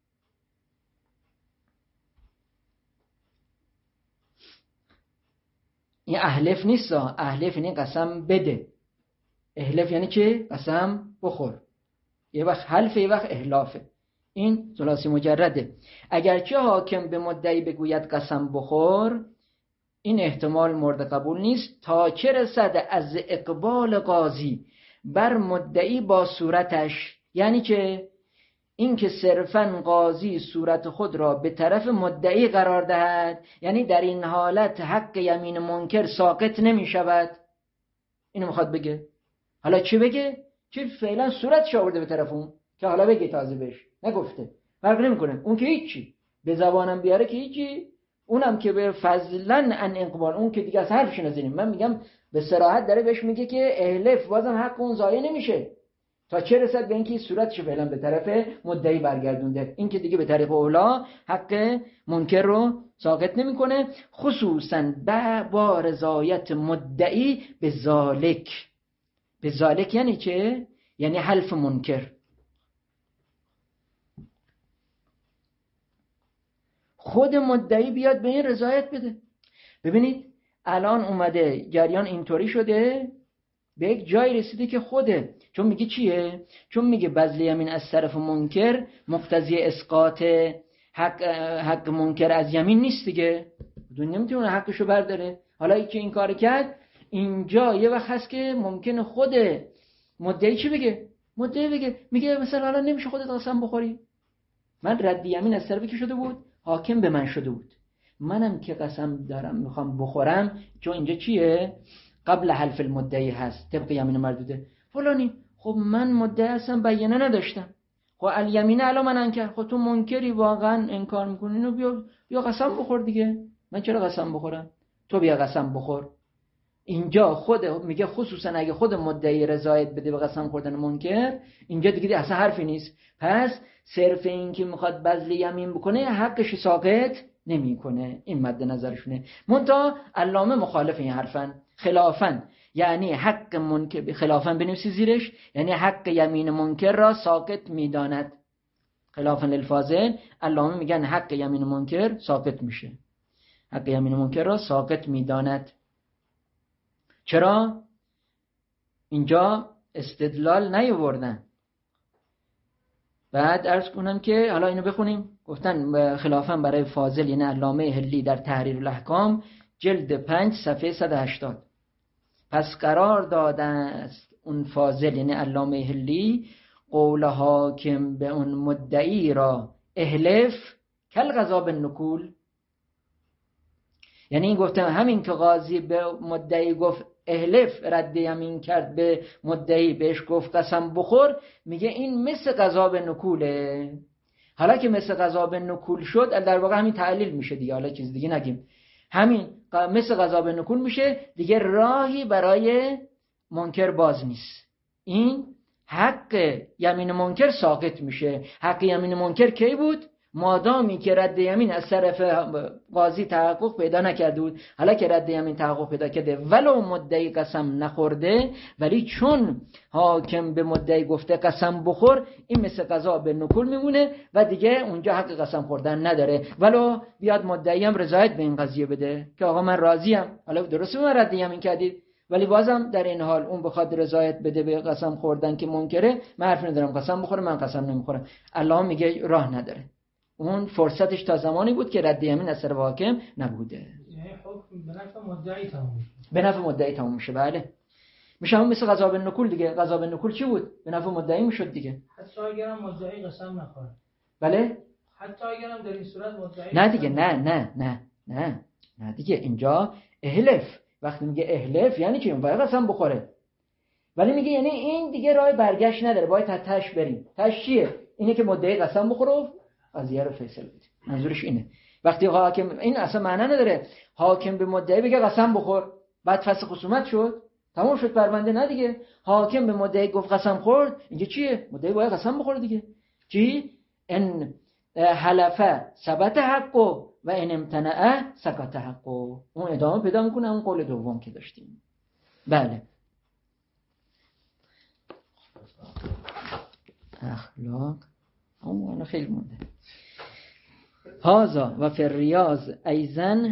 این احلف نیست، احلف یعنی قسم بده. احلف یعنی چه؟ قسم بخور. یه وقت حلف یه وقت احلافه. این ثلاثی مجرده. اگرچه حاکم به مدعی بگوید قسم بخور، این احتمال مورد قبول نیست تا چه رسد از اقبال قاضی بر مدعی با صورتش. یعنی که این که صرفاً قاضی صورت خود را به طرف مدعی قرار دهد، یعنی در این حالت حق یمین منکر ساقط نمی شود. اینو میخواد بگه. حالا چی بگه؟ چی فعلا صورتش آورده به طرف اون که حالا بگه، تازه بهش نگفته، فرق نمیکنه. اون که هیچی، به زبانم بیاره که هیچی، اونم که به فضلن ان اقبال، اون که دیگه از حرفش نزنیم. من میگم به صراحت داره بهش میگه که احلف، بازم حق اون ضایع نمیشه تا چه رسد به اینکه صورتش فعلا به طرف مدعی برگردونده. این که دیگه به طریق اولا حق منکر رو ساقط نمیکنه، خصوصا با رضایت مدعی به ذالک. به ذالک یعنی چه؟ یعنی حلف منکر. خود مدعی بیاد به این رضایت بده. ببینید الان اومده جریان اینطوری شده، به یک جای رسیده که خوده، چون میگه چیه؟ چون میگه بذل یمین از طرف منکر مقتضی اسقاط حق منکر از یمین نیست دیگه، دنیا نمیتونه حقشو برداره. حالا ای که این کار کرد، اینجا یه وقت هست که ممکنه خود مدعی چی بگه؟ مدعی بگه، میگه مثلا حالا نمیشه خودت قسم بخوری، من رد یمین از طرفی که شده بود حاکم به من شده بود، منم که قسم دارم میخوام بخورم، چون اینجا چیه؟ قبل حلف المدعی هست طبق یمین مردوده فلانی، خب من مدعی هستم بیانه نداشتم، خب الیمینه علی من انکر، خب تو منکری واقعا انکار میکنی، اینو بیا قسم بخور دیگه، من چرا قسم بخورم؟ تو بیا قسم بخور. اینجا خود میگه خصوصا اگه خود مدعی رضایت بده به قسم خوردن منکر، اینجا دیگه اصلا حرفی نیست. پس صرف این که میخواد بذل یمین بکنه حقش ساقط نمیکنه. این مد نظرشونه. منتها علامه مخالف این حرفن، خلافن، یعنی حق منکر، خلافن بنویسی زیرش، یعنی حق یمین منکر را ساقط میداند. خلافن للفاضل، علامه میگن حق یمین منکر ساقط میشه، حق یمین منکر را ساقط میداند. چرا؟ اینجا استدلال نیاوردن. بعد عرض کنم که حالا اینو بخونیم. گفتن خلافاً برای فاضل، یعنی علامه حلی در تحریر الاحکام جلد 5 صفحه 180. پس قرار داده است اون فاضل، یعنی علامه حلی، قول حاکم به اون مدعی را احلف کل قضا بالنکول، یعنی این گفتم همین که قاضی به مدعی گفت احلف، رد یمین کرد به مدعی، بهش گفت قسم بخور، میگه این مثل قضا بالنکوله. حالا که مثل قضا بالنکول شد، در واقع همین تعلیل میشه دیگه، حالا چیز دیگه نگیم، همین مثل قضا بالنکول میشه دیگه، راهی برای منکر باز نیست. این حق یمین منکر ساقط میشه. حق یمین منکر کی بود؟ مادامی که رد یمین از طرف قاضی تحقق پیدا نکرده بود. حالا که رد یمین تحقق پیدا کرده، ولو مدعی قسم نخورده، ولی چون حاکم به مدعی گفته قسم بخور، این مثل قضا بالنکول میمونه و دیگه اونجا حق قسم خوردن نداره. ولو بیاد مدعی هم رضایت به این قضیه بده که آقا من راضیم، حالا درسته من رد یمین کردید، ولی بازم در این حال اون بخواد رضایت بده به قسم خوردن که منکره، من حرف ندارم قسم بخوره، من قسم نمیخورم. الله میگه راه نداره. اون فرصتش تا زمانی بود که رد یمین از طرف حاکم نبوده. یعنی حکم به نفع مدعی تموم میشه. به نفع مدعی تموم میشه. بله. میشه هم مثل قضا بالنکول دیگه. قضا بالنکول چی بود؟ به نفع مدعی میشد دیگه. حتی اگرم مدعی قسم نخوره. بله؟ حتی اگرم در این صورت مدعی نه دیگه، نه دیگه. اینجا احلف، وقتی میگه احلف یعنی چی؟ باید قسم بخوره. ولی میگه یعنی این دیگه راه برگشت نداره، باید تا تاش بریم. تاش چیه؟ اینه که مدعی قسم بخوره، قضیه رو فیصله بده. منظورش اینه. وقتی حاکم، این اصلا معنی نداره حاکم به مدعی بگه قسم بخور، بعد فسخ خصومت شد، تمام شد پرونده. نه دیگه، حاکم به مدعی گفت قسم خورد، اینجا چیه؟ مدعی باید قسم بخوره دیگه. چی؟ ان حلف ثبت حقه و ان امتنع سکت حقه. اون ادامه پیدا میکنه اون قول دوم که داشتیم. بله. اخلاق اون خیلی مونده. هذا و فی الریاض ایضا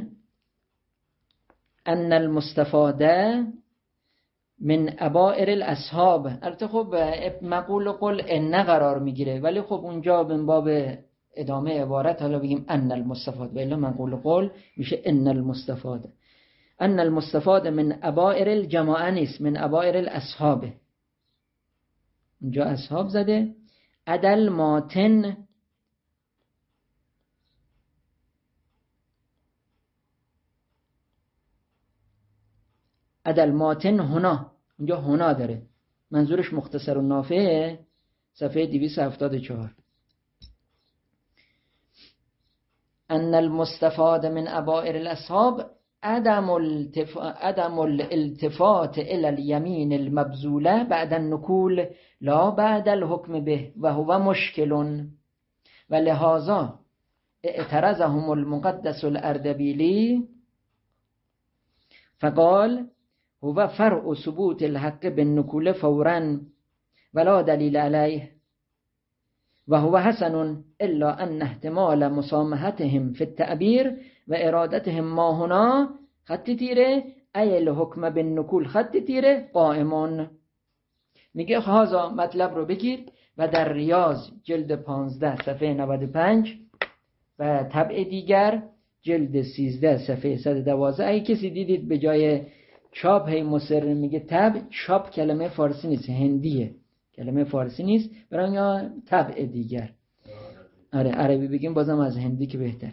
ان المستفاده من ابائر الاصحاب. البته خب مقول قل ان قرار میگیره، ولی خب اونجا من باب ادامه عبارت حالا بگیم ان المستفاده، الا مقول قل میشه ان المستفاده. ان المستفاده من ابائر الجماعه نیست، من ابائر الاصحاب. اونجا اصحاب زده. عدل ماتن عدل ماتن هنا، اونجا هنا داره، منظورش مختصر النافع صفحه 274. ان المستفاد من ابائر الاصحاب عدم الالتفات الى اليمين المبذوله بعد النکول لا بعد الحكم به و هو مشکل و لهذا اعترضهم المقدس الاردبیلی فقال هو فرع ثبوت الحق بالنکول فورا ولا دلیل علیه و هو حسن الا ان احتمال مسامحتهم فی التعبیر و ارادتهم ما هنا خط تیره ای الحکم بالنکول خط تیره قائمون. میگه هذا مطلب رو بگیر و در ریاض جلد 15 صفحه 95 و طبع دیگر جلد 13 صفحه 112. اگه کسی دیدید به جای چاپ هی مصر میگه طبع، چاپ کلمه فارسی نیست، هندیه، کلمه فارسی نیست، برای یا طبع دیگر. آره عربی بگیم بازم از هندی که بهتر.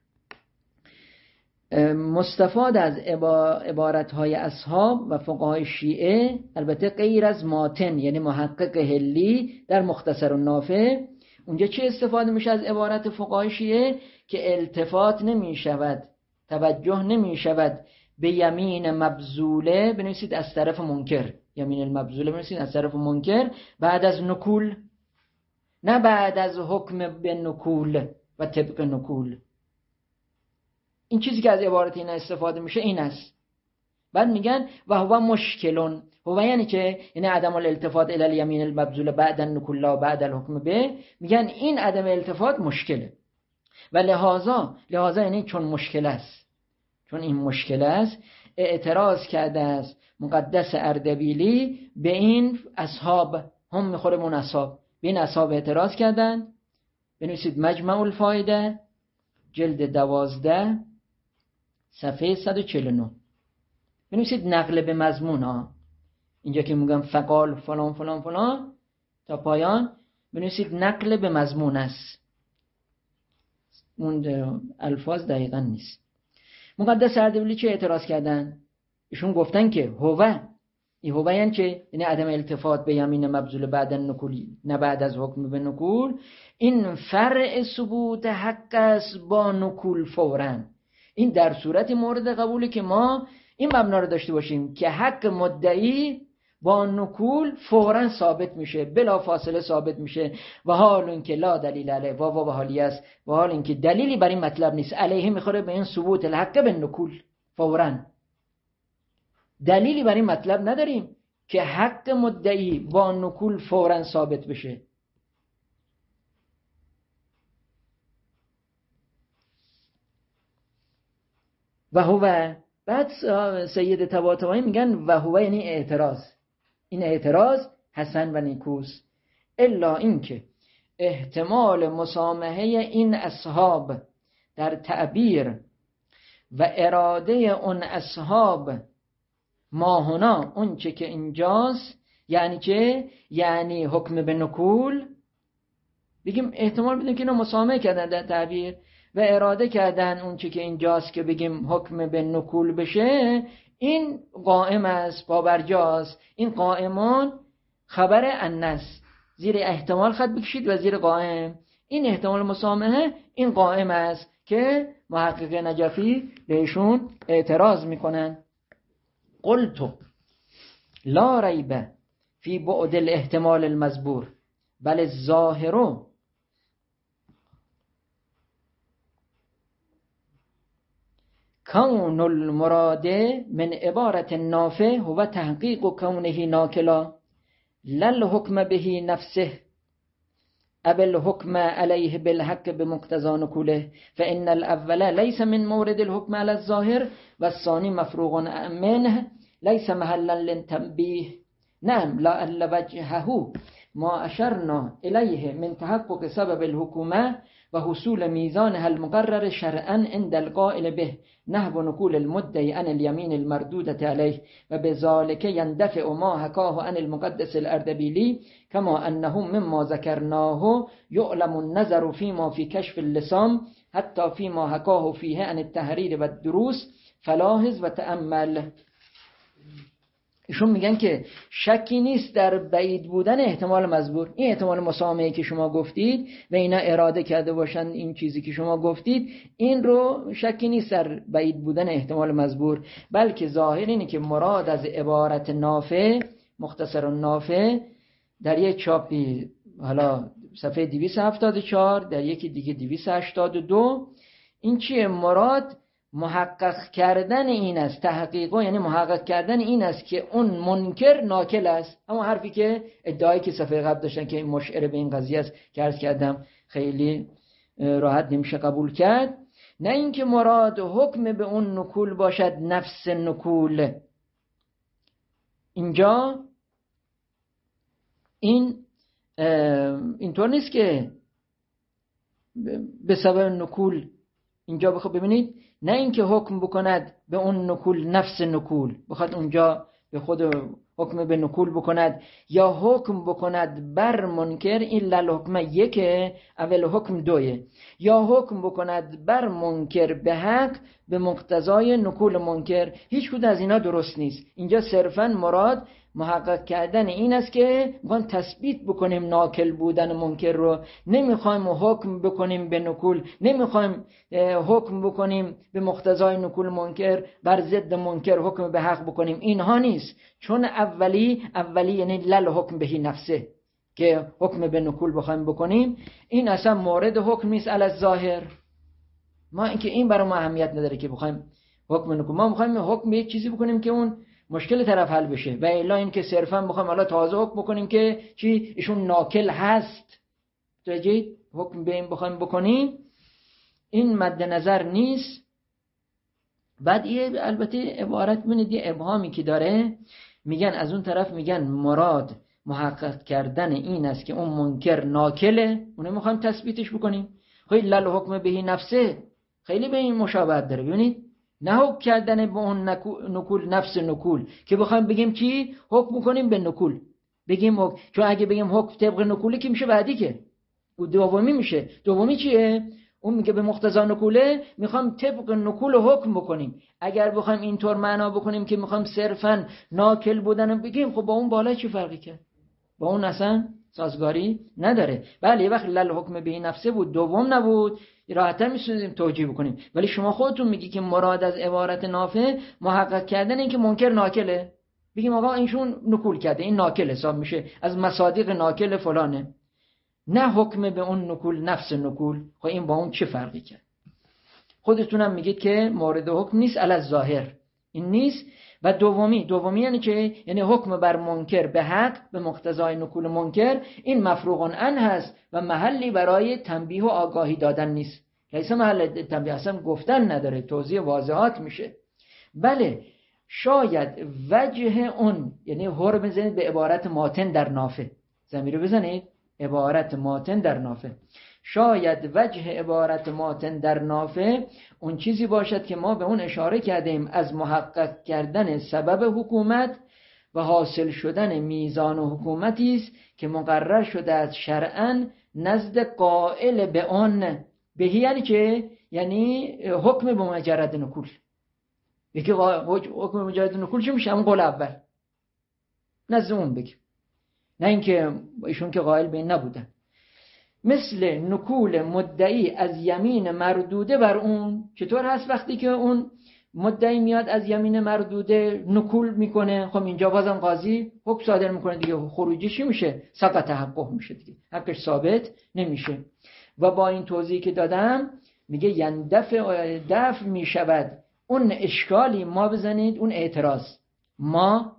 مستفاد از عبارت‌های اصحاب و فقهای شیعه، البته غیر از ماتن یعنی محقق هلی در مختصر النافع، اونجا چه استفاده میشه از عبارت فقهای شیعه؟ که التفات نمی شود، توجه نمی شود به یمین مبذوله، بنویسید از طرف منکر، یمین المبذوله بنویسید از طرف منکر بعد از نکول، نه بعد از حکم به نکول و طبق نکول. این چیزی که از عبارت این استفاده میشه این است. بعد میگن و هو مشکلون، هو یعنی که یعنی عدم الالتفات الی الیمین المبذوله بعد النکول و بعد الحکم به، میگن این عدم التفات مشکله و لحاظا یعنی چون مشکل است، چون این مشکل است اعتراض کرده است مقدس اردبیلی به این اصحاب، هم میخوره من اصحاب، به این اصحاب اعتراض کردن. بنویسید مجمع الفایده جلد 12 صفحه 149، بنویسید نقل به مضمون ها، اینجا که میگم فقال فلان فلان فلان تا پایان بنویسید نقل به مضمون است، اون الفاظ دقیقا نیست. مقدس اردبیلی چه اعتراض کردن؟ ایشون گفتن که هو، این هو یعنی چه؟ یعنی عدم التفات به یمین مبذول بعد نکولی، نه بعد از حکم به نکول، این فرع ثبوت حق است با نکول فوراً. این در صورت مورد قبولی که ما این مبنا رو داشته باشیم که حق مدعی با نکول فوراً ثابت میشه، بلا فاصله ثابت میشه، و حال این که لا دلیل علیه، و حالی است، و حال این که دلیلی بر این مطلب نیست، علیه میخوره به این ثبوت الحق به نکول فوراً. دلیلی بر این مطلب نداریم که حق مدعی با نکول فوراً ثابت بشه. و هو، بعد سید طباطبایی میگن و هو یعنی اعتراض، این اعتراض حسن و نیکوست، الا اینکه احتمال مسامحه این اصحاب در تعبیر و اراده اون اصحاب ماهنا اون چه که اینجاست، یعنی چه؟ یعنی حکم به نکول، بگیم احتمال بدیم که اینا مسامحه کردن در تعبیر و اراده کردن اون چه که اینجاست که بگیم حکم به نکول بشه، این قائم است، پابرجاست. این قائمان خبر انس، زیر احتمال خط بکشید و زیر قائم، این احتمال مسامحه این قائم است که محقق نجفی بهشون اعتراض میکنن. قلت لا ریب فی بعد الاحتمال المذبور بل الظاهر کون المراد من عبارت نافع هو تحقیق کونه ناکلا لل حکم به نفسه ابل حکم علیه بالحق بمقتضى نکوله فإن الاول ليس من مورد الحكم على الظاهر والثاني مفروغ منه ليس محلا للتنبيه. نعم لعل وجهه ما اشرنا الیه من تحقق سبب الحکومه و حصول میزانها المقرر شرعا عند القائل به نحو نقول المدعي عن اليمين المردودة عليه و بذلك يندفع ما حكاه عن المقدس الأردبيلي كما أنه مما ذكرناه يعلم النظر فيما في كشف اللسان حتى فيما حكاه فيه عن التحرير والدروس فلاحظ و تأمل. ایشون میگن که شکی نیست در بعید بودن احتمال مذبور، این احتمال مسامحه که شما گفتید و اینا اراده کرده باشن این چیزی که شما گفتید، این رو شکی نیست در بعید بودن احتمال مذبور، بلکه ظاهر اینه که مراد از عبارت نافع، مختصر النافع، در یک چاپی حالا صفحه 274، در یکی دیگه 282، این چیه؟ مراد محقق کردن این است، تحقیق یعنی محقق کردن این است که اون منکر ناکل است، همون حرفی که ادعایی که صفحه قبل داشتن که این مشعر به این قضیه است که عرض کردم خیلی راحت نمیشه قبول کرد. نه اینکه مراد حکم به اون نکول باشد، نفس نکول. اینجا اینطور نیست که به سبب نکول اینجا ببینید، نه اینکه حکم بکند به اون نکول نفس نکول، بخواد اونجا به خود حکم به نکول بکند یا حکم بکند بر منکر، این للحکم یکه، اول حکم دویه، یا حکم بکند بر منکر به حق به مقتضای نکول منکر. هیچ کدوم از اینا درست نیست. اینجا صرفا مراد محقق کردن این است که میخوایم تثبیت بکنیم ناکل بودن منکر رو، نمیخوایم حکم بکنیم به نکول، نمیخوایم حکم بکنیم به مقتضای نکول منکر، بر ضد منکر حکم به حق بکنیم. اینها نیست، چون اولی یعنی لل حکم بهی نفسه که حکم به نکول بخوایم بکنیم، این اصلا مورد حکم نیست علی الظاهر. ما اینکه این برای ما اهمیت نداره که بخوایم حکم نکول، ما میخوایم حکم به یک چیزی بکنیم که اون مشکل طرف حل بشه، و الا این که صرفا بخوایم حالا تازه حکم بکنیم که چی ایشون ناکل هست، توجید حکم به این بخوایم بکنیم، این مد نظر نیست. بعد البته عبارت ببینید یه ابهامی که داره، میگن از اون طرف میگن مراد محقق کردن این است که اون منکر ناکله، اونو میخوایم تثبیتش بکنیم. خیلی لل حکم بهی نفسه خیلی به این مشابهت داره. ببینید نه حکم کردن به اون نکول نفس نکول که بخوایم بگیم چی حکم کنیم به نکول، بگیم حکم، چون اگه بگیم حکم طبق نکولی که میشه بعدی، که دومی میشه. دومی چیه؟ اون میگه به مقتضا نکوله، میخوام طبق نکول حکم بکنیم. اگر بخوایم اینطور معنا بکنیم که میخوام صرفا ناکل بودن بگیم، خب با اون بالا چی فرقی کرد؟ با اون اصلا سازگاری نداره. بله یه وقت لل حکم به نفسه بود، دوم نبود، راحت‌تر می‌تونیم توجیه بکنیم. ولی شما خودتون میگی که مراد از عبارت نافع محقق کردن این که منکر ناکله، بگیم آقا اینشون نکول کرده، این ناکل حساب میشه، از مصادیق ناکل فلانه، نه حکم به اون نکول نفس نکول. خب این با اون چه فرقی کرد؟ خودتونم میگید که مورد حکم نیست علی الظاهر، این نیست. و دومی یعنی که یعنی حکم بر منکر به حق به مقتضای نکول منکر، این مفروغ عنه هست و محلی برای تنبیه و آگاهی دادن نیست، لیس محل تنبیه، اصلا گفتن نداره، توضیح واضحات میشه. بله شاید وجه اون، یعنی هر بزنید به عبارت ماتن در نافع، ضمیر بزنید عبارت ماتن در نافع، شاید وجه عبارت ماتن در نافع اون چیزی باشد که ما به اون اشاره کردیم از محقق کردن سبب حکومت و حاصل شدن میزان و حکومتی است که مقرر شده از شرعاً نزد قائل به آن، بهی یعنی که یعنی حکم به مجرد نکول. یکی حکم به مجرد نکول چی میشه؟ همون قول اول نزد اون بگیم، نه اینکه ایشون که قائل به این نبودن. مثل نکول مدعی از یمین مردوده بر اون، چطور هست وقتی که اون مدعی میاد از یمین مردوده نکول میکنه، خب اینجا بازم قاضی حکم صادر میکنه دیگه، خروجی چی میشه؟ سقط حقه میشه دیگه، حقش ثابت نمیشه. و با این توضیحی که دادم میگه دفع میشود اون اشکالی، ما بزنید اون اعتراض، ما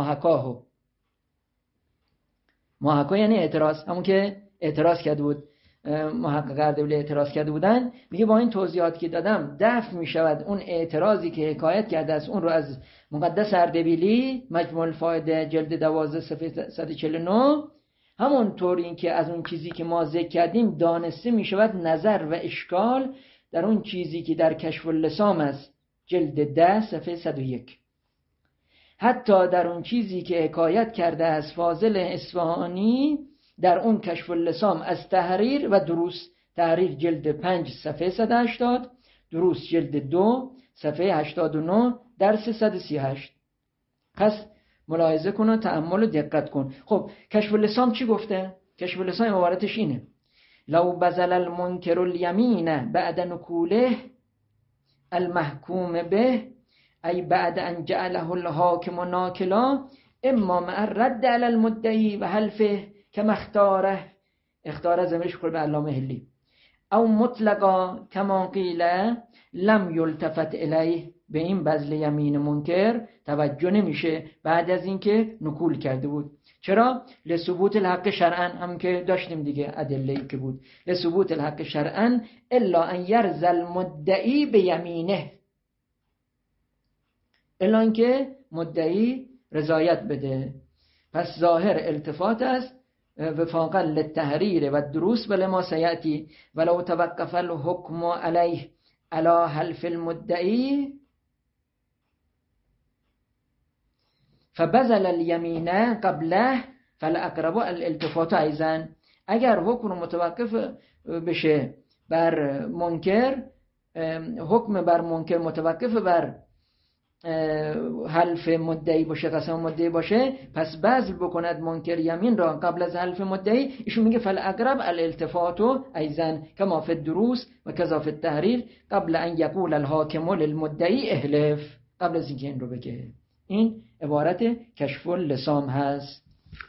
محقا یعنی اعتراض، همون که اعتراض کرده بود محقق اردبیلی اعتراض کرده بودن، میگه با این توضیحات که دادم دفع میشود اون اعتراضی که حکایت کرده است، اون رو از مقدس اردبیلی مجموع الفائده جلد 12 صفحه 149، همون طور این که از اون چیزی که ما ذکر کردیم دانسته میشود نظر و اشکال در اون چیزی که در کشف اللسام است جلد 10 صفحه 101، حتی در اون چیزی که حکایت کرده از فاضل اصفهانی در اون کشف اللسام از تحریر و دروس، تحریر جلد 5 صفحه 180، دروس جلد 2 صفحه 89 درس 138. پس ملاحظه کن و تأمل و دقت کن. خب کشف اللسام چی گفته؟ کشف اللسام عبارتش اینه: لو بذل المنکر الیمین بعد نکوله المحکوم به ای بعد ان جعله الحاکم ناکلا اما مع الرد علی المدعی و حلفه کما اختاره زمینش خود به علامه هلی، او مطلقا کما قیل لم یلتفت الیه، به این بذل یمین منکر توجه نمیشه بعد از اینکه نکول کرده بود. چرا؟ لثبوت الحق شرعا، هم که داشتیم دیگه ادله‌ای که بود، لثبوت الحق شرعا الا ان یرضی المدعی به یمینه، الا اینکه مدعی رضایت بده. پس ظاهر التفات است وفاقا للتحریر و دروس ولما سیأتی ولو توقف الحکم علیه علی حلف المدعی فبذل الیمین قبله فالاقرب الالتفات ایضا. اگر حکم متوقف بشه بر منکر، حکم بر منکر متوقف بر حلف مدعی باشه، قسم مدعی باشه، پس بذل بکند منکر یمین را قبل از حلف مدعی. ایشون میگه فالاقرب الالتفات ایضا کما فی الدروس و کذا فی التحریر قبل ان یقول الحاکم للمدعی احلف. قبل از اینکه این رو بگه. این عبارت کشف اللسام هست.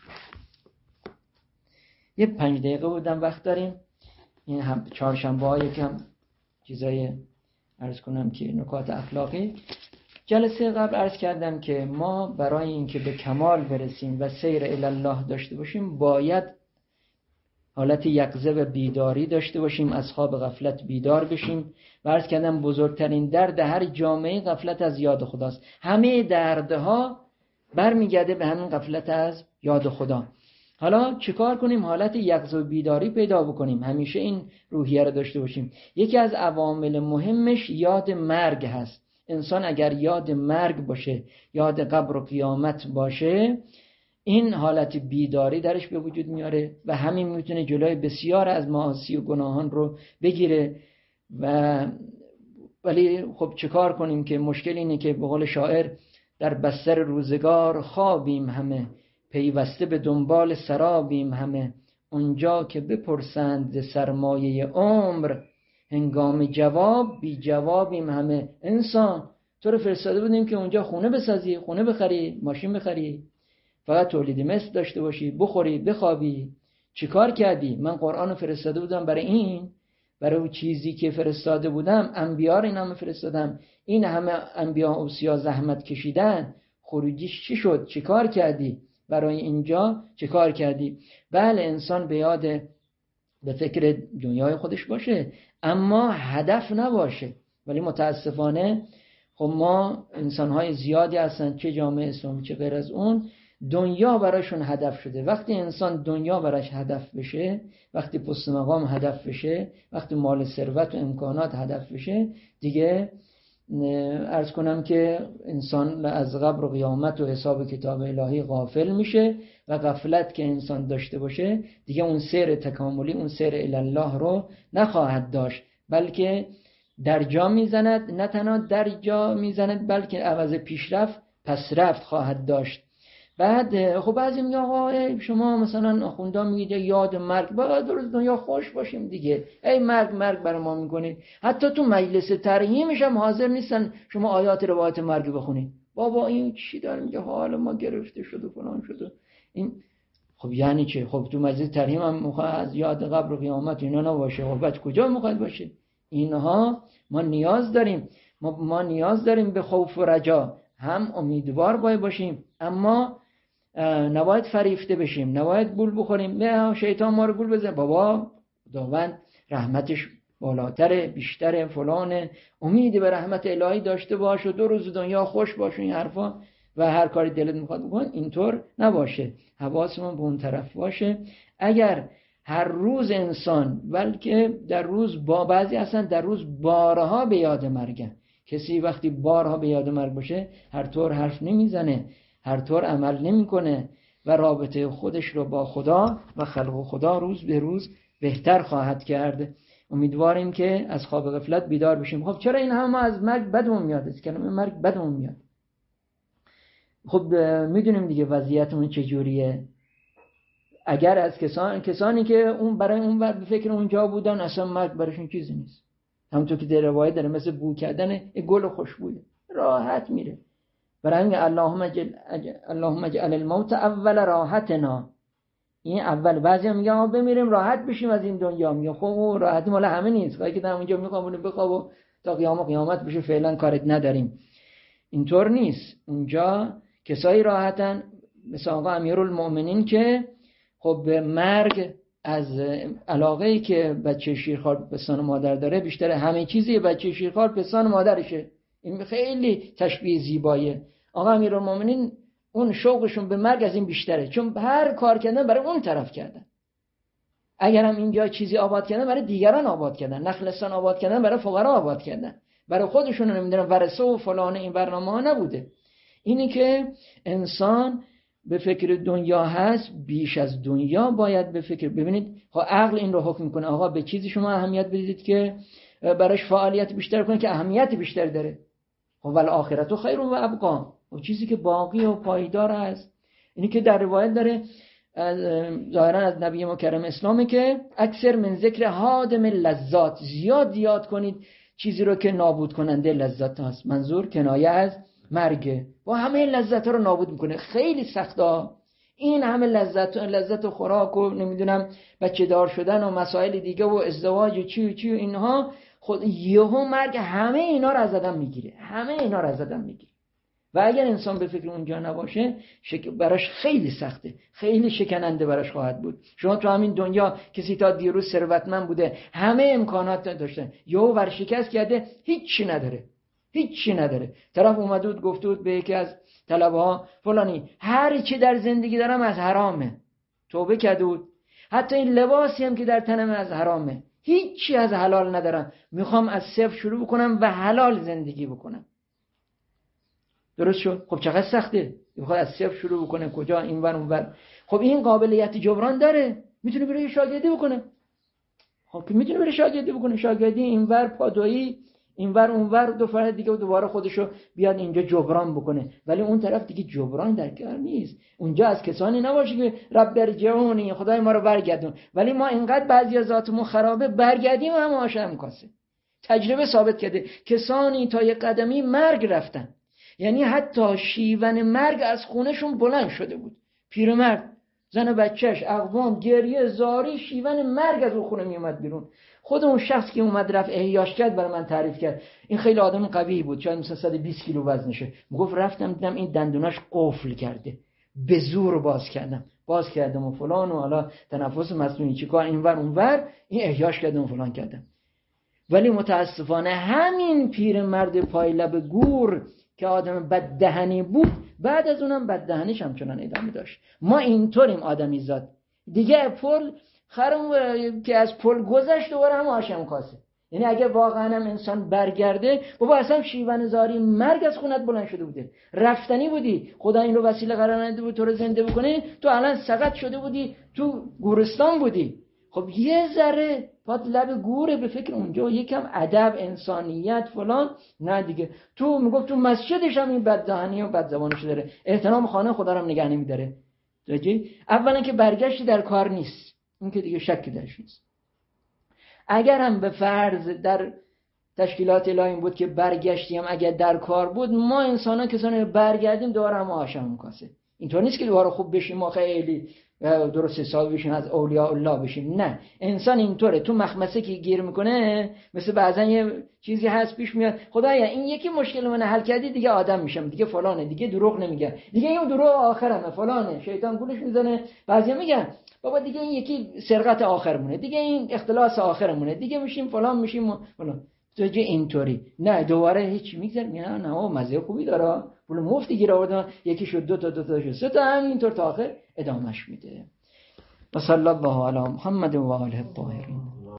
یه 5 دقیقه بودم وقت داریم. این هم چهارشنبه ها یکم چیزای عرض کنم که نکات اخلاقی. جلسه قبل عرض کردم که ما برای اینکه به کمال برسیم و سیر الی الله داشته باشیم باید حالت یقظه و بیداری داشته باشیم، از خواب غفلت بیدار بشیم. و عرض کردم بزرگترین درد هر جامعه غفلت از یاد خداست. همه دردها برمیگرده به همین غفلت از یاد خدا. حالا چیکار کنیم؟ حالت یقظه و بیداری پیدا بکنیم، همیشه این روحیه رو داشته باشیم. یکی از عوامل مهمش یاد مرگ هست. انسان اگر یاد مرگ باشه، یاد قبر و قیامت باشه، این حالت بیداری درش به وجود میاره و همین میتونه جلوی بسیار از معاصی و گناهان رو بگیره. ولی خب چیکار کنیم که مشکل اینه که به قول شاعر در بستر روزگار خوابیم همه، پیوسته به دنبال سرابیم همه، اونجا که بپرسند سرمایه عمر، هنگام جواب بی جوابیم همه. انسان تو رو فرستاده بودیم که اونجا خونه بسازی، خونه بخری، ماشین بخری، فقط تولید مثل داشته باشی، بخوری، بخوابی. چیکار کردی؟ من قرآن رو فرستاده بودم برای اون چیزی که فرستاده بودم. انبیا رو این همه فرستادم، این همه انبیا و اوصیا زحمت کشیدن، خروجیش چی شد؟ چیکار کردی؟ برای اینجا چیکار کردی؟ بله انسان به فکر دنیای خودش باشه، اما هدف نباشه. ولی متاسفانه خب ما انسان‌های زیادی هستن، چه جامعه اسلامی چه غیر از اون، دنیا براشون هدف شده. وقتی انسان دنیا براش هدف بشه، وقتی پست مقام هدف بشه، وقتی مال ثروت و امکانات هدف بشه، دیگه عرض کنم که انسان از قبر و قیامت و حساب کتاب الهی غافل میشه و غفلت که انسان داشته باشه دیگه اون سیر تکاملی، اون سیر الی الله رو نخواهد داشت، بلکه درجا میزند. نه تنها درجا میزند بلکه عوض پیشرفت پس رفت خواهد داشت. بعد خب بعضی میگن آقا شما مثلا آخوندا میگید یاد مرگ، باید درست دنیا خوش باشیم دیگه، ای مرگ برای ما میکنید. حتی تو مجلس ترحیمش هم حاضر نیستن شما آیات روایت مرگ بخونید. بابا این چی داره میگه؟ حال ما گرفته شد و فلان شد و این. خب یعنی چه؟ خب تو مجلس ترحیم هم میخواد از یاد قبر و قیامت اینا نباشه، خب بعد کجا میخواد باشه؟ اینها ما نیاز داریم. ما نیاز داریم به خوف و رجا، هم امیدوار باید باشیم، اما نباید فریفته بشیم، نباید گول بخوریم. نه شیطان ما رو گول بزنه، بابا خداوند رحمتش بالاتره، بیشتره، فلانه، امید به رحمت الهی داشته باش و 2 روز دنیا خوش باش، این حرفا، و هر کاری دلت میخواد بکن. اینطور نباشه، حواسمون به اون طرف باشه. اگر هر روز انسان، بلکه در روز با بعضی اصلا در روز بارها به یاد مرگن. کسی وقتی بارها به یاد مرگ باشه هر طور حرف نمیزنه، هر طور عمل نمیکنه و رابطه خودش رو با خدا و خلق خدا روز به روز بهتر خواهد کرد. امیدواریم که از خواب غفلت بیدار بشیم. خب چرا این همه از مرگ بدمون میاد؟ از کلمه مرگ بدمون میاد. خب میدونیم دیگه وضعیتمون چجوریه. اگر از کسانی که اون برای اون وقت به فکر اونجا بودن، اصلا مرگ براشون چیزی نیست. همونطور که در روایت داره مثل بو کردن گل خوشبویه، راحت میره. برای همین اللهم اجعل الموت اول راحتنا. این اول. بعضی میگن ما بمیریم راحت بشیم از این دنیا. میگه خب راحتی مال همه نیست، ولی که در اونجا میخوام بخواب و تا قیامت بشه فعلا کارت نداریم. اینطور نیست. اونجا کسایی راحتن مثل آقا امیرالمؤمنین که خب به مرگ از علاقه‌ای که بچه شیرخوار به پستان مادر داره بیشتر همه چیزی بچه شیرخوار پستان مادرشه. این خیلی تشبیه زیباییه. آقا امیرالمؤمنین اون شوقشون به مرگ از این بیشتره، چون هر کار کردن برای اون طرف کردن. اگر هم اینجا چیزی آباد کردن برای دیگران آباد کردن، نخلستان آباد کردن برای فقرا آباد کردن، برای خودشون نمیدونم ورثه و فلان این برنامه ها نبوده. اینی که انسان به فکر دنیا هست، بیش از دنیا باید به فکر. ببینید عقل این رو حکم میکنه آقا به چیزی شما اهمیت بدید که براش فعالیت بیشتر کنید که اهمیت بیشتر داره. ول آخرت خیر و ابقا، و چیزی که باقی و پایدار است. اینی که در روایت داره ظاهرا از نبی مکرم اسلامه که اکثر من ذکر هادم لذات، زیاد کنید چیزی رو که نابود کننده لذت هست. منظور کنایه از مرگه و همه لذت ها رو نابود میکنه. خیلی سخته این همه لذت خوراک و نمیدونم بچه دار شدن و مسائل دیگه و ازدواج و چی و اینها، خود یهو مرگ همه اینا رو از آدم میگیره، و اگر انسان به فکر اونجا نباشه براش خیلی سخته، خیلی شکننده براش خواهد بود. شما تو همین دنیا کسی تا دیروز ثروتمند بوده، همه امکانات داشته، یهو ورشکست کرده، هیچی نداره. طرف اومده بود گفته بود به یکی از طلبه ها فلانی هر چی در زندگی دارم از حرامه، توبه کرده بود، حتی این لباسی هم که در تنم از حرامه، هیچی از حلال ندارم، میخوام از صفر شروع بکنم و حلال زندگی بکنم. درست شد؟ خب چقدر سخته، میخواد از صفر شروع بکنه، کجا اینور اونور. خب این قابلیت جبران داره، میتونه بره شاگردی بکنه. خب که میتونه بره شاگردی بکنه، شاگردی اینور پادویی، اینور اونور، دو فرد دیگه و دوباره خودشو بیاد اینجا جبران بکنه. ولی اون طرف دیگه جبران در کار نیست. اونجا از کسانی نباشه که رب ارجعونی، خدای ما رو برگردون. ولی ما اینقدر بعضی از ذاتمون خرابه، برگردیم هم آشم میکاسه. تجربه ثابت کرده کسانی تا یک قدمی مرگ رفتن، یعنی حتی شیون مرگ از خونشون بلند شده بود. پیرمرد، زن بچهش، اقوام، گریه زاری، شیون مرگ از اون خونه می اومد بیرون. خود اون شخص که اومد رفت احیاش کرد برای من تعریف کرد. این خیلی آدم قوی بود، شاید مثلا 120 کیلو وزنشه. میگفت رفتم دیدم این دندوناش قفل کرده، به زور باز کردم و فلان و حالا تنفس مصنوعی چیکار اینور اونور، این احیاش کردم و فلان کردم. ولی متاسفانه همین پیرمرد پای لب گور که آدم بددهنی بود، بعد از اونم بددهنیش همچنان ادامه داشت. ما اینطوریم آدمی زاد دیگه. پل خرم که از پل گذشت دوباره هم آشم کاسه. یعنی اگه واقعا هم انسان برگرده، بابا اصلا شیون زاری مرگ از خونت بلند شده بوده، رفتنی بودی، خدا این رو وسیله قرار نده بود تو رو زنده بکنه، تو الان سقط شده بودی، تو گورستان بودی. خب یه ذره پات لب گوره، به فکر اونجا یکم ادب، انسانیت فلان. نه دیگه تو میگفت تو مسجدش هم این بددهنی و بدزبانش داره، احترام خانه خدا رو هم نگه نمیداره. اولا که برگشتی در کار نیست، این که دیگه شکی درش نیست. اگر هم به فرض در تشکیلات الهی بود که برگشتیم، اگر در کار بود، ما انسانا کسانی برگردیم دوباره هم آشم میکاسه. اینطور نیست که دوباره خوب بشیم ما خیلی درست حساب بشیم از اولیاء الله بشیم. نه، انسان اینطوره، تو مخمسه که گیر میکنه، مثل بعضا یه چیزی هست پیش میاد، خدایا این یکی مشکل من حل کردی دیگه آدم میشم، دیگه فلانه، دیگه دروغ نمیگه، دیگه این دروغ آخرمه فلانه، شیطان گولش میزنه. بعضیا میگن بابا دیگه این یکی سرقت آخرمونه، دیگه این اختلاس آخرمونه، دیگه میشیم فلان میشیم فلان. تو اینطوری نه، دوباره هیچ میگذره نه مزه خوبی داره، پول مفتی گیر آوردن، یکی شد دو تا شد سه تا، همینطور تا آخر ادامهش میده. و صلی الله علی محمد و آله الطاهرین.